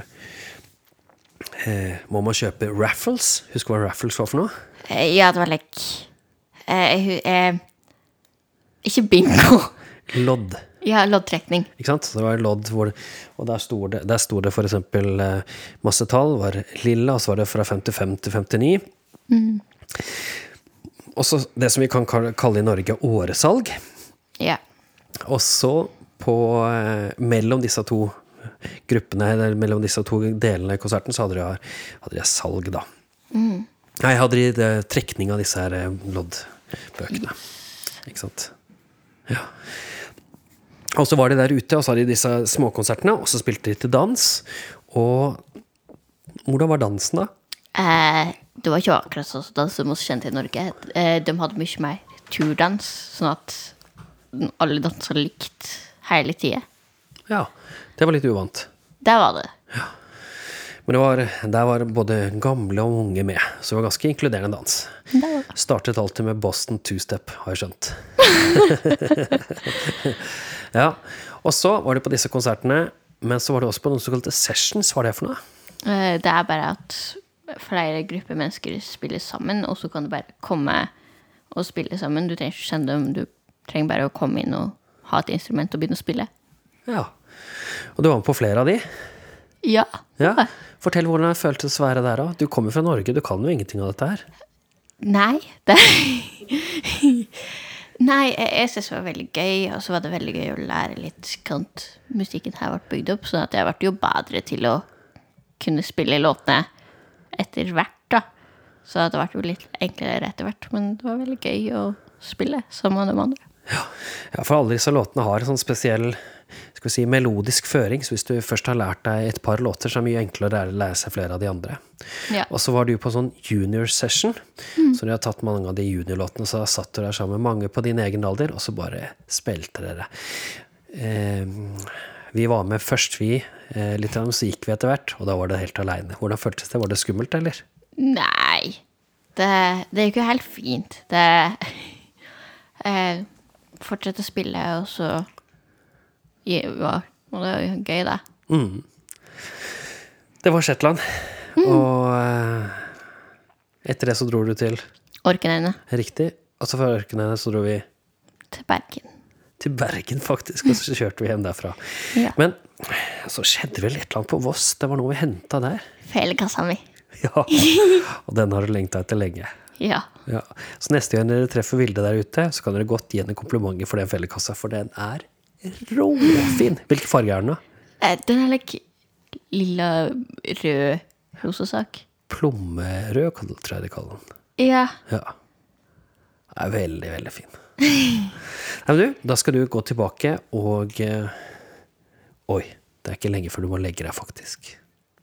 eh, må man kjøpe raffles. Husker du hva raffles var for noe? Eh, ja, det var like eh, jeg hu- eh, ikke bingo. Lodd. Ja, loddtrekning. Ikke sant? Så det var lodd, hvor, og der stod det, der stod det for eksempel eh, masse tall, var lilla, og så var det fra femtifem til femtini. Også det som vi kan kalle i Norge åresalg. Ja. Og så på, eh, mellom disse to gruppene, eller mellom disse to delene i konserten, så hadde de, hadde de salg da. Mm. Nei, hadde de det, trekning av disse her loddbøkene. Ikke sant? Ja. Og så var de der ute, og så hadde de disse småkonsertene, og så spilte de til dans. Og hvordan var dansen da? Eh, det var ikke akkurat sånn som dans som vi kjente i Norge. Eh, de hadde mye mer turdans, sånn at alle danser likt hele tiden. Ja, det var litt uvant. Det var det. Men det var, der var både gamle og unge med, så det var ganske inkluderende dans. Det var det. Startet alltid med Boston Two-Step, har jeg skjønt. Ja, og så var det på disse konsertene, men så var det også på noen såkalte sessions. Hva er det for noe? Eh, det er bare at flere grupper mennesker spiller sammen, og så kan du bare komme og spille sammen. Du trenger ikke kjenne dem, du trenger bare å komme inn og ha et instrument og begynne å spille. Ja, og du var med på flere av de? Ja. Ja, fortell hvordan det føltes å være der da. Du kommer fra Norge, du kan jo ingenting av dette her. Nei, det... Nei, jeg, jeg synes det var veldig gøy, og så var det veldig gøy å lære litt hvordan musikken her ble bygd opp, sånn at jeg ble jo bedre til å kunne spille låtene etter hvert da. Så det ble jo litt enklere etter hvert, men det var veldig gøy å spille sammen med de andre. Ja, ja, for alle disse låtene har en sånn spesiell, skal vi si, melodisk føring, så hvis du først har lært deg et par låter, så er det mye enklere å lære seg flere av de andre. Ja. Og så var du på sånn junior session, mm. så de har tatt mange av de juniorlåtene, så satt du der sammen med mange på din egen alder, og så bare spilte dere. Eh, vi var med først vi, eh, litt av dem, så gikk vi etter hvert, og da var det helt alene. Hvordan føltes det? Var det skummelt, eller? Nei, det, det gikk jo helt fint. Det... Eh, fortsette å spille, og så ja, og det var jo gøy da. Mm. Det var Shetland, mm. og eh, etter det så dro du til Orknøyene. Riktig, og så fra Orknøyene så dro vi til Bergen. Til Bergen faktisk, og så kjørte vi hjem derfra. Ja. Men så skjedde vel et eller annet på Voss, det var noe vi hentet der. Felekassa mi. Ja, og den har du lengtet etter lenge. Ja. Ja. Så neste gang dere treffer Vilde der ute, så kan dere godt gi henne komplimenter for den fellekassa, for den er råfin. Hvilke farger er den da? Eh, den er like lilla rød rosasak. Plommerød, tror jeg de kaller den. Ja. Ja. Den er veldig, veldig fin. Nei, men du, da skal du gå tilbake og eh, oi, det er ikke lenge før du må legge deg faktisk.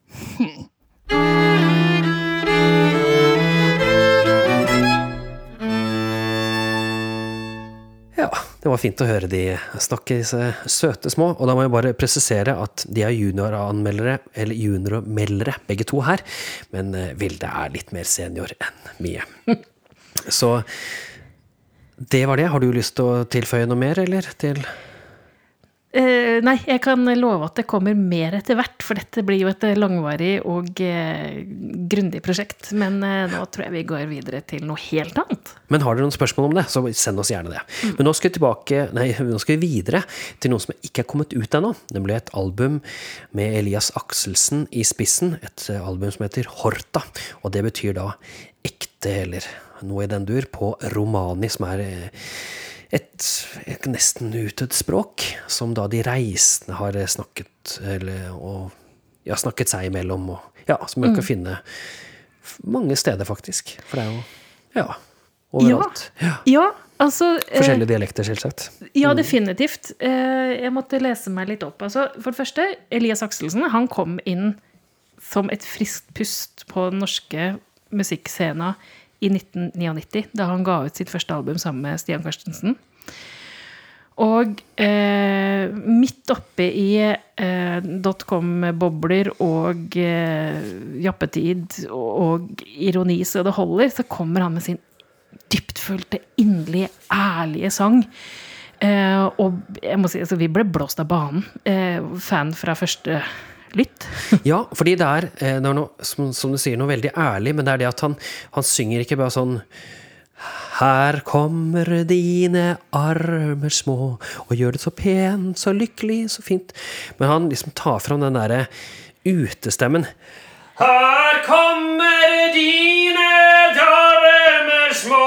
Ja, det var fint å høre de snakke, disse søte små, og da må jeg bare presisere at de er junioranmeldere, eller juniormeldere, begge to her, men Vilde er litt mer senior enn mye. Så det var det. Har du lyst til å tilføye noe mer, eller til... Uh, nei, jeg kan love at det kommer mer etter hvert, for dette blir jo et langvarig og uh, grundig prosjekt, men uh, nå tror jeg vi går videre til noe helt annet. Men har dere noen spørsmål om det, så send oss gjerne det. Mm. Men nå skal vi tilbake, nei, nå skal vi videre til noe som ikke er kommet ut ennå, nemlig et album med Elias Akselsen i spissen, et album som heter Horta, og det betyr da ekte, eller noe i den dur, på romani, som er... Uh, Et, et nesten utdødt språk, som da de reisende har snakket, eller, og, ja, snakket seg imellom, og ja, som man kan mm. finne mange steder faktisk, for det er jo, ja, overalt. Ja, ja altså... Forskjellige eh, dialekter, selvsagt. Ja, definitivt. Eh, jeg måtte lese meg litt opp. Altså, for det første, Elias Akselsen, han kom inn som et friskt pust på den norske musikkscena i nitten nittini, da han ga ut sitt første album sammen med Stian Karstensen. Og eh, midt oppe i eh, dotcom-bobler og eh, jappetid og, og ironi så det holder, så kommer han med sin dyptfølte, inderlige, ærlige sang. Eh, og jeg må si, altså, vi ble blåst av banen. Eh, fan fra første lytt. Ja, fordi det er, det er noe, som, som du sier, noe veldig ærlig, men det er det at han, han synger ikke bare sånn her kommer dine armer små og gjør det så pen, så lykkelig, så fint. Men han liksom tar fram den der utestemmen. Her kommer dine damer små.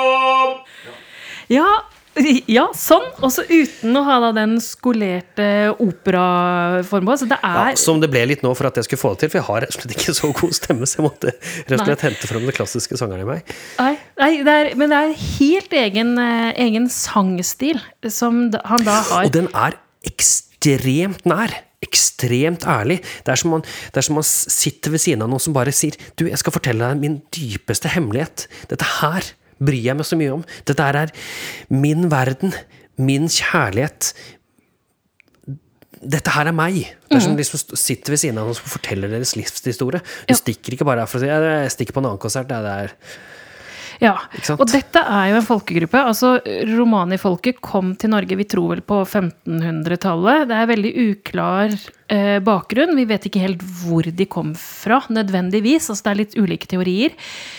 Ja, ja, sånn. Også uten å ha da den skolerte operaformen. Så det er... Ja, som det ble litt nå for at jeg skulle få det til, for jeg har rett og slett ikke så god stemme, så jeg måtte rett og slett hente frem det klassiske sangeren i meg. Nei, nei det er, men det er helt egen, eh, egen sangstil som da, han da har. Og den er ekstremt nær. Ekstremt ærlig. Det er, som man, det er som man sitter ved siden av noen som bare sier, du, jeg skal fortelle deg min dypeste hemmelighet. Dette her bryr jeg meg så mye om. Dette her er min verden, min kjærlighet. Dette her er meg. Det er som de som sitter ved siden av noen som forteller deres livshistorie. Du stikker ikke bare her for å si, jeg stikker på en annen konsert. Det er... Ja, og dette er jo en folkegruppe. Altså, romanifolket kom til Norge, vi tror vel på femtenhundretallet. Det er veldig uklar eh, bakgrunn. Vi vet ikke helt hvor de kom fra, nødvendigvis. Altså, det er litt ulike teorier.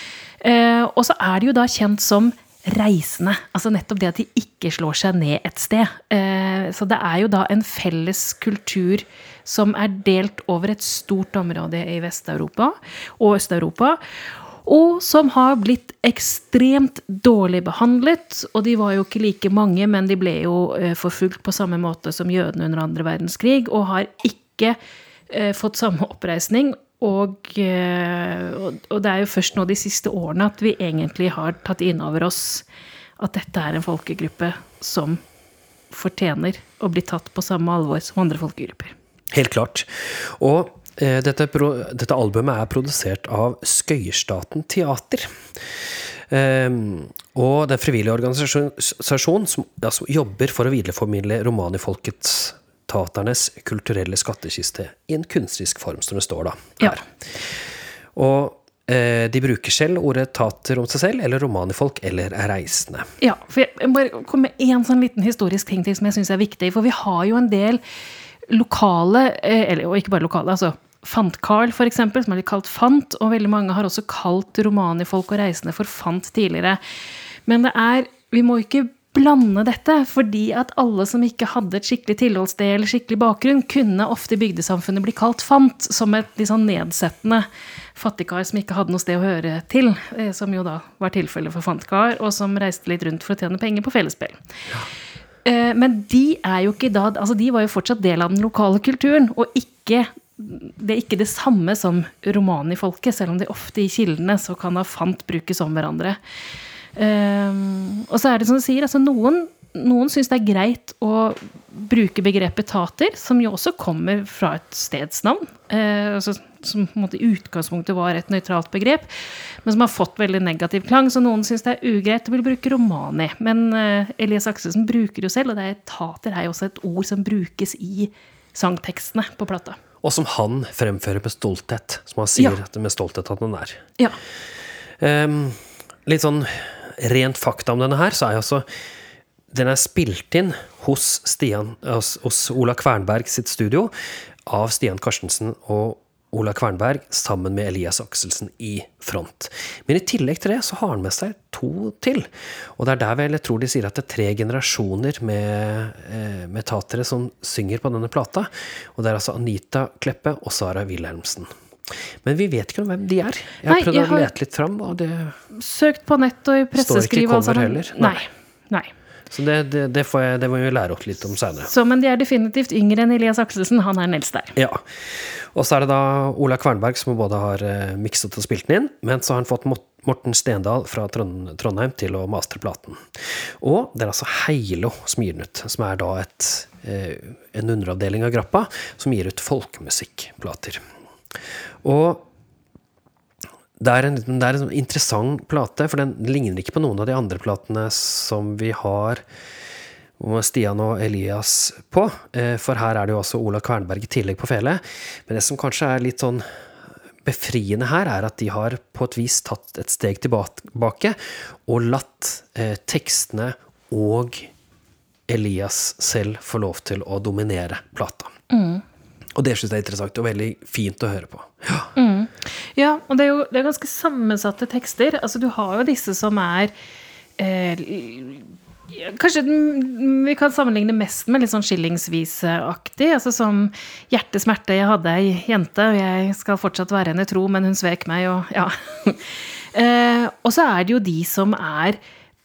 Eh, og så er de jo da kjent som reisende. Altså nettopp det at de ikke slår seg ned et sted. Eh, så det er jo da en felles kultur som er delt over et stort område i Vest-Europa og Øst-Europa, og som har blitt ekstremt dårlig behandlet, og de var jo ikke like mange, men de ble jo eh, forfulgt på samme måte som jødene under andre verdenskrig, og har ikke eh, fått samme oppreisning, og, eh, og det er jo først nå de siste årene at vi egentlig har tatt inn over oss at dette er en folkegruppe som fortjener å bli tatt på samme alvor som andre folkegrupper. Helt klart. Og Dette, dette albumet er produsert av Skøyerstaten Teater. Um, og det er en frivillig organisasjon som altså, jobber for å videreformidle romanifolkets taternes kulturelle skattekiste i en kunstnerisk form, som det står da her. Ja. Og eh, de bruker selv ordet tater om seg selv, eller romanifolk, eller er reisende. Ja, for jeg bare kommer med en sånn liten historisk ting til som jeg synes er viktig, for vi har jo en del lokale, eller, og ikke bare lokale, altså Fant-Karl for eksempel, som er litt kalt Fant, og veldig mange har også kalt romanifolk og reisende for Fant tidligere. Men det er, vi må ikke blande dette, fordi at alle som ikke hadde et skikkelig tilholdssted eller skikkelig bakgrunn, kunne ofte i bygdesamfunnet bli kalt Fant, som et litt sånn nedsettende fattigkar som ikke hadde noe sted å høre til, som jo da var tilfellet for Fant-Karl, og som reiste litt rundt for å tjene penger på fellesspill. Ja. Men de er jo ikke da, altså de var jo fortsatt del av den lokale kulturen, og ikke, det er ikke det samme som romanifolket, selv om de ofte i kildene så kan ha Fant brukes om hverandre. Um, og så er det som du sier, altså noen, noen synes det er greit å bruke begrepet tater, som jo også kommer fra et stedsnavn, uh, altså, som på en måte i utgangspunktet var et nøytralt begrep, men som har fått veldig negativ klang, så noen synes det er ugreit å vil bruke romani. Men uh, Elias Akselsen bruker jo selv, og det er tater er jo også et ord som brukes i sangtekstene på plata. Og som han fremfører med stolthet, som han sier ja. Med stolthet at han er. Ja. Um, litt sånn rent fakta om denne her, så er altså den er spilt inn hos Stian, hos, hos Ola Kvernberg sitt studio, av Stian Karstensen og Ola Kvernberg sammen med Elias Akselsen i front. Men i tillegg til det så har han med seg to til. Og det er der vel jeg tror de sier at det er tre generasjoner med, eh, med tatere som synger på denne plata. Og det er altså Anita Kleppe og Sara Wilhelmsen. Men vi vet ikke om hvem de er. Jeg har Nei, prøvd jeg har å lete litt frem, og det søkt på nett og i presseskriv. Står ikke i cover heller. Nei, nei. Så det, det, det, får jeg, det må vi lære opp litt om senere. Så, men de er definitivt yngre enn Elias Akselsen, han er Nels der. Ja, og så er det da Ola Kvernberg som både har uh, mikset og spilt den inn, men så har han fått Morten Stendal fra Trond, Trondheim til å mastre platen. Og det er altså Heilo som gir den ut, som er da et, uh, en underavdeling av Grappa, som gir ut folkemusikkplater. Og det er, en, det er en interessant plate, for den ligner ikke på noen av de andre platene som vi har Stian og Elias på, for her er det jo også Ola Kvernberg i tillegg på fele. Men det som kanskje er litt sånn befriende her er at de har på et vis tatt et steg tilbake og latt eh, tekstene og Elias selv få lov til å dominere plata. Mm. Og det synes jeg er interessant og veldig fint å høre på. Ja, mm. ja og det er jo det er ganske sammensatte tekster. Altså, du har jo disse som er eh, Kanskje den, vi kan sammenligne mest med litt sånn skillingsviseaktig, altså som hjertesmerte. Jeg hadde ei jente, og jeg skal fortsatt være henne tro, men hun svek meg, og ja. eh, og så er det jo de som er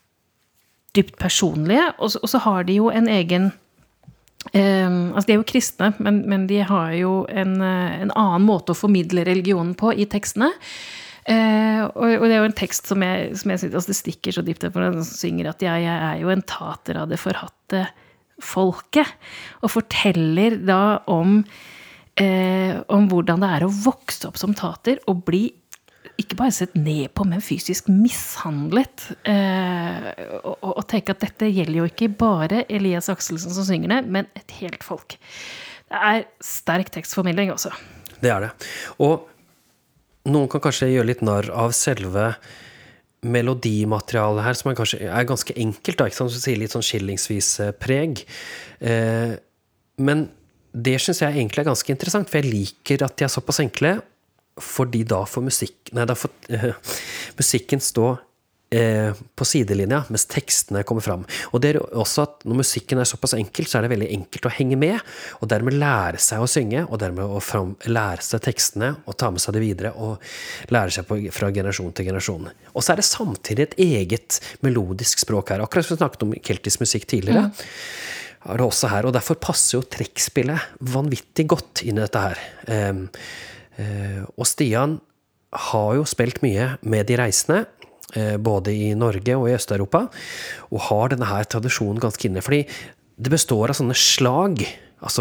dypt personlige, og så, og så har de jo en egen, eh, altså de er jo kristne, men, men de har jo en, en annen måte å formidle religionen på i tekstene. Uh, og, og det er jo en tekst som jeg, som jeg synes, altså det stikker så dypt for den som synger at jeg, jeg er jo en tater av det forhatte folket, og forteller da om, uh, om hvordan det er å vokse opp som tater, og bli ikke bare sett ned på, men fysisk mishandlet, uh, og, og, og tenke at dette gjelder jo ikke bare Elias Akselsen som synger det, men et helt folk. Det er sterk tekstformidling også. Det er det. Og noen kan kanskje gjøre litt narr av selve melodimaterialet her, som er, kanskje, er ganske enkelt, da, ikke sant? Så sier litt sånn skillingsvis preg. Eh, men det synes jeg egentlig er ganske interessant, for jeg liker at de er såpass enkle, fordi da får musikk, nei, da får eh, musikken stå eh, på sidelinja, mens tekstene kommer fram. Og det er også at når musikken er såpass enkel, så er det veldig enkelt å henge med, og dermed lære seg å synge, og dermed å fram, lære seg tekstene, og ta med seg det videre, og lære seg på, fra generasjon til generasjon. Og så er det samtidig et eget melodisk språk her. Akkurat som vi snakket om keltisk musikk tidligere, mm. er det også her, og derfor passer jo trekkspillet vanvittig godt inn i dette her. Um, uh, og Stian har jo spilt mye med de reisende, både i Norge og i Øst-Europa, og har denne her tradisjonen ganske inne, fordi det består av sånne slag, altså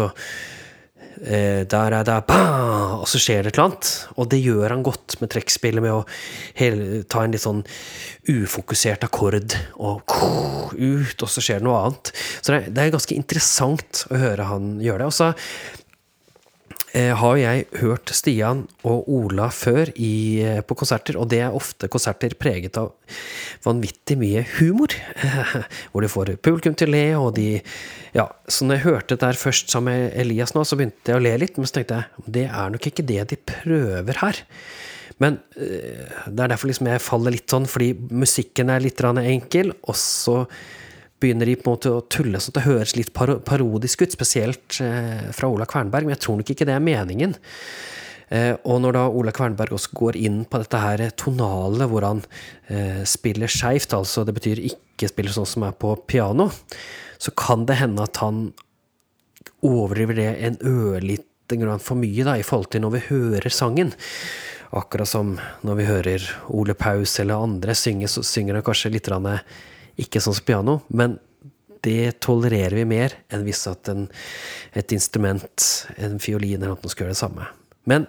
der er det bah, og så skjer det et eller annet, og det gjør han godt med trekkspillet, med å hele, ta en litt sånn ufokusert akkord, og ut, og så skjer det noe annet. Så det, det er ganske interessant å høre han gjøre det. Og så Eh, har jeg hørt Stian og Ola før i, på konserter, og det er ofte konserter preget av vanvittig mye humor, eh, hvor de får publikum til å le, og de, ja, så når jeg hørte det der først sammen med Elias nå, så begynte jeg å le litt, men så tenkte jeg, det er nok ikke det de prøver her. Men eh, det er derfor liksom jeg faller litt sånn, fordi musikken er litt enkel, og så begynner de på en måte å tulle sånn at det høres litt parodisk ut, spesielt eh, fra Ola Kvernberg, men jeg tror nok ikke det er meningen. Eh, og når da Ola Kvernberg også går inn på dette her tonale, hvor han eh, spiller skjevt, altså det betyr ikke spiller sånn som er på piano, så kan det hende at han overdriver det en ørliten grad for mye da, i forhold til når vi hører sangen. Akkurat som når vi hører Ole Paus eller andre synge, så synger han kanskje litt rann, ikke sånn som piano, men det tolererer vi mer enn hvis at en, et instrument, en fiolin eller noe skal gjøre det samme. Men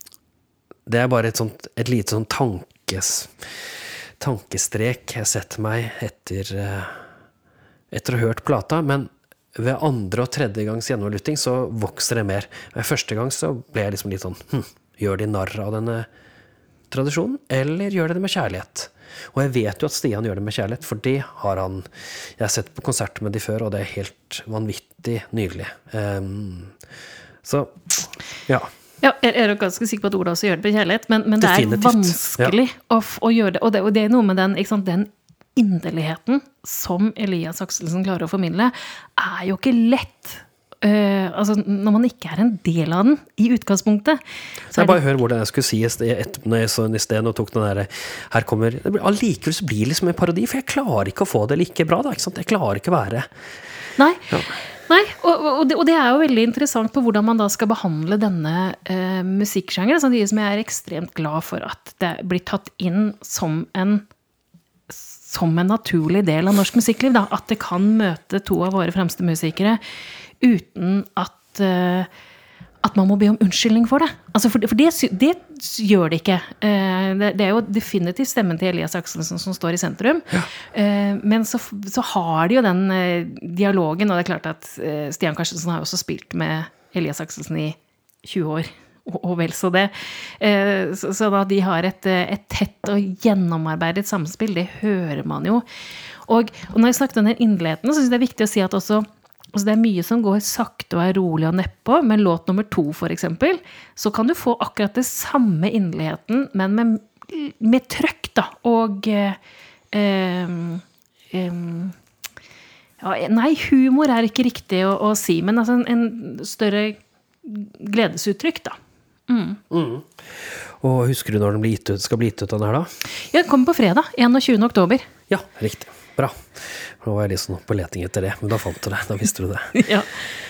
det er bare et, sånt, et lite sånn tankes, tankestrek jeg setter meg etter, etter å ha hørt plata, men ved andre og tredje gangs gjennomlytting så vokser det mer. Ved første gang så ble jeg liksom litt sånn, hm, gjør de narr av denne tradisjonen, eller gjør de det med kjærlighet? Og jeg vet jo at Stian gjør det med kjærlighet, for det har han, jeg har sett på konserter med de før, og det er helt vanvittig nydelig. Um, så, ja. Ja, jeg er jo ganske sikker på at Ola også gjør det med kjærlighet, men, men det er vanskelig ja. å, å gjøre det, og, det, og det er noe med den, ikke sant, den inderligheten som Elias Akselsen klarer å formidle, er jo ikke lett. Uh, altså, når man ikke er en del av den i utgangspunktet så jeg bare det... hør hvordan jeg skulle si et, når jeg så i sted og tok den der her kommer, det blir, allikevel så blir det liksom en parodi, for jeg klarer ikke å få det like bra da, ikke sant? Jeg klarer ikke å være nei, ja. nei og, og, det, og det er jo veldig interessant på hvordan man da skal behandle denne uh, musikksjanger, samtidig som jeg er ekstremt glad for at det blir tatt inn som en som en naturlig del av norsk musikkliv da, at det kan møte to av våre fremste musikere uten at, uh, at man må be om unnskyldning for det. Altså for det, for det, det gjør det ikke. Uh, det, det er jo definitivt stemmen til Elias Akselsen som står i sentrum. Ja. Uh, men så, så har de jo den uh, dialogen, og det er klart at uh, Stian Karstensen har også spilt med Elias Akselsen i tjue år, og, og vel så det. Uh, så, så da de har et, et tett og gjennomarbeidet samspill, det hører man jo. Og, og når jeg snakket om den inderligheten, så synes jeg det er viktig å si at også Altså det er mye som går sakte og er rolig og nedpå, men låt nummer to for eksempel, så kan du få akkurat det samme inderligheten, men med, med trøkk da, og eh, eh, Ja, nei, humor er ikke riktig å, å si, men altså en, en større gledesuttrykk, da. Mm. Mm. Og husker du når den blir gitt ut, skal bli gitt ut den her da? Ja, den kommer på fredag, enogtyvende oktober. Ja, riktig. Bra. Nå var jeg litt sånn på leting etter det, men da fant du det. Da visste du det. Ja.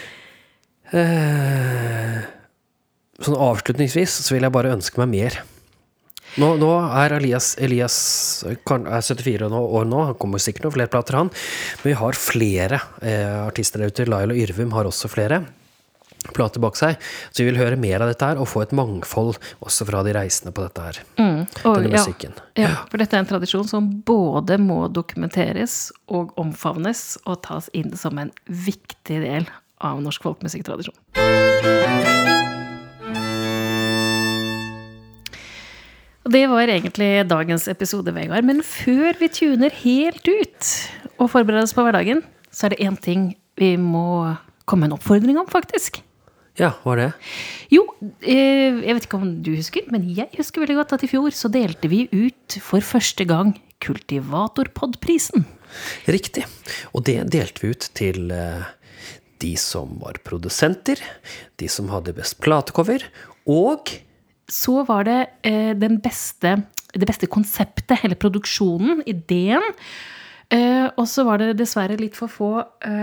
Eh, sånn avslutningsvis så vil jeg bare ønske meg mer. Nå, nå er Elias, Elias kan, er syttifire år nå, han kommer sikkert noen flere plater han, men vi har flere eh, artister der ute. Laila Yrvum har også flere plater bak seg, så vi vil høre mer av dette her, og få et mangfold også fra de reisende på dette her, mm. og, denne musikken. Ja, ja, for dette er en tradisjon som både må dokumenteres og omfavnes, og tas inn som en viktig del av norsk folkemusikktradisjon. Og det var egentlig dagens episode, Vegard, men før vi tuner helt ut og forbereder oss på hverdagen, så er det en ting vi må komme med en oppfordring om, faktisk. Ja, hva er det? Jo, eh, jeg vet ikke om du husker, men jeg husker veldig godt at i fjor så delte vi ut for første gang Kultivatorpoddprisen. Riktig. Og det delte vi ut til eh, de som var produsenter, de som hadde best platecover, og så var det eh, den beste, det beste konseptet, eller produksjonen, ideen. Eh, og så var det dessverre litt for få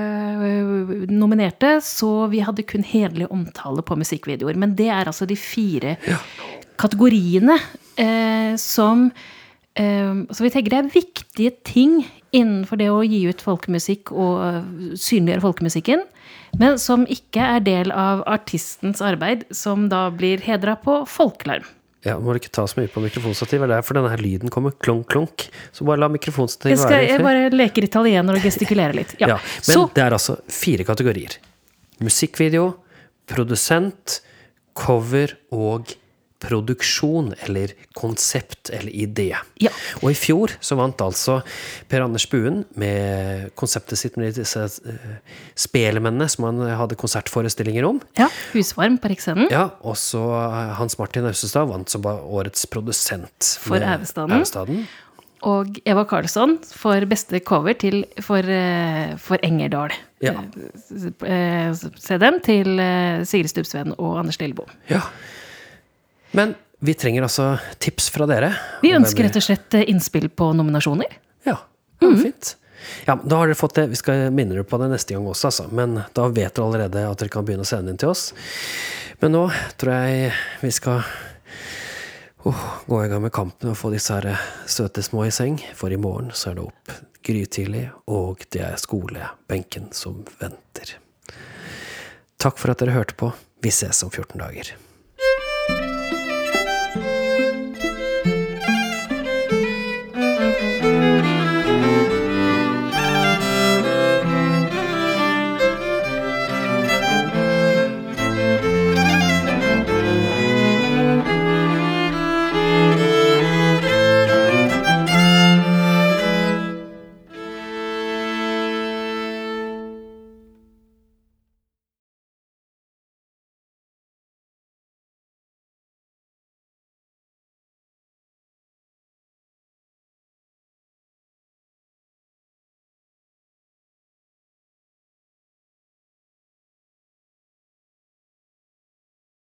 eh, nominerte, så vi hadde kun hederlig omtale på musikkvideoer. Men det er altså de fire ja. kategoriene eh, som eh, så vi tenker det er viktige ting innenfor det å gi ut folkemusikk og synliggjøre folkemusikken, men som ikke er del av artistens arbeid, som da blir hedret på folkelarm. Ja, må du ikke ta så mye på mikrofonstativet der, for denne her lyden kommer klonk, klonk. Så bare la mikrofonstativet være. Jeg, jeg bare leker italiener og gestikulerer litt. Ja, ja men så. Det er altså fire kategorier. Musikkvideo, produsent, cover og produksjon, eller konsept, eller idé. Ja. Og i fjor så vant altså Per Anders Buen med konseptet sitt med disse uh, spelemennene som han hadde konsertforestillinger om. Ja, Husvarm på Riksscenen. Ja, og så Hans Martin Austestad vant som årets produsent for Ævestaden. Og Eva Karlsson for beste cover til, for, uh, for Engerdal. Ja. Uh, C D-en til uh, Sigrid Stubsveen og Anders Lillebo. Ja. Men vi trenger altså tips fra dere. Vi ønsker rett og slett innspill på nominasjoner. Ja, det var fint. Ja, da har dere fått det. Vi skal minne dere på det neste gang også, altså. Men da vet dere allerede at dere kan begynne å sende inn til oss. Men nå tror jeg vi skal oh, gå i gang med kampen og få disse her søte små i seng. For i morgen så er det opp grytidlig, og det er skolebenken som venter. Takk for at dere hørte på. Vi ses om fjorten dager.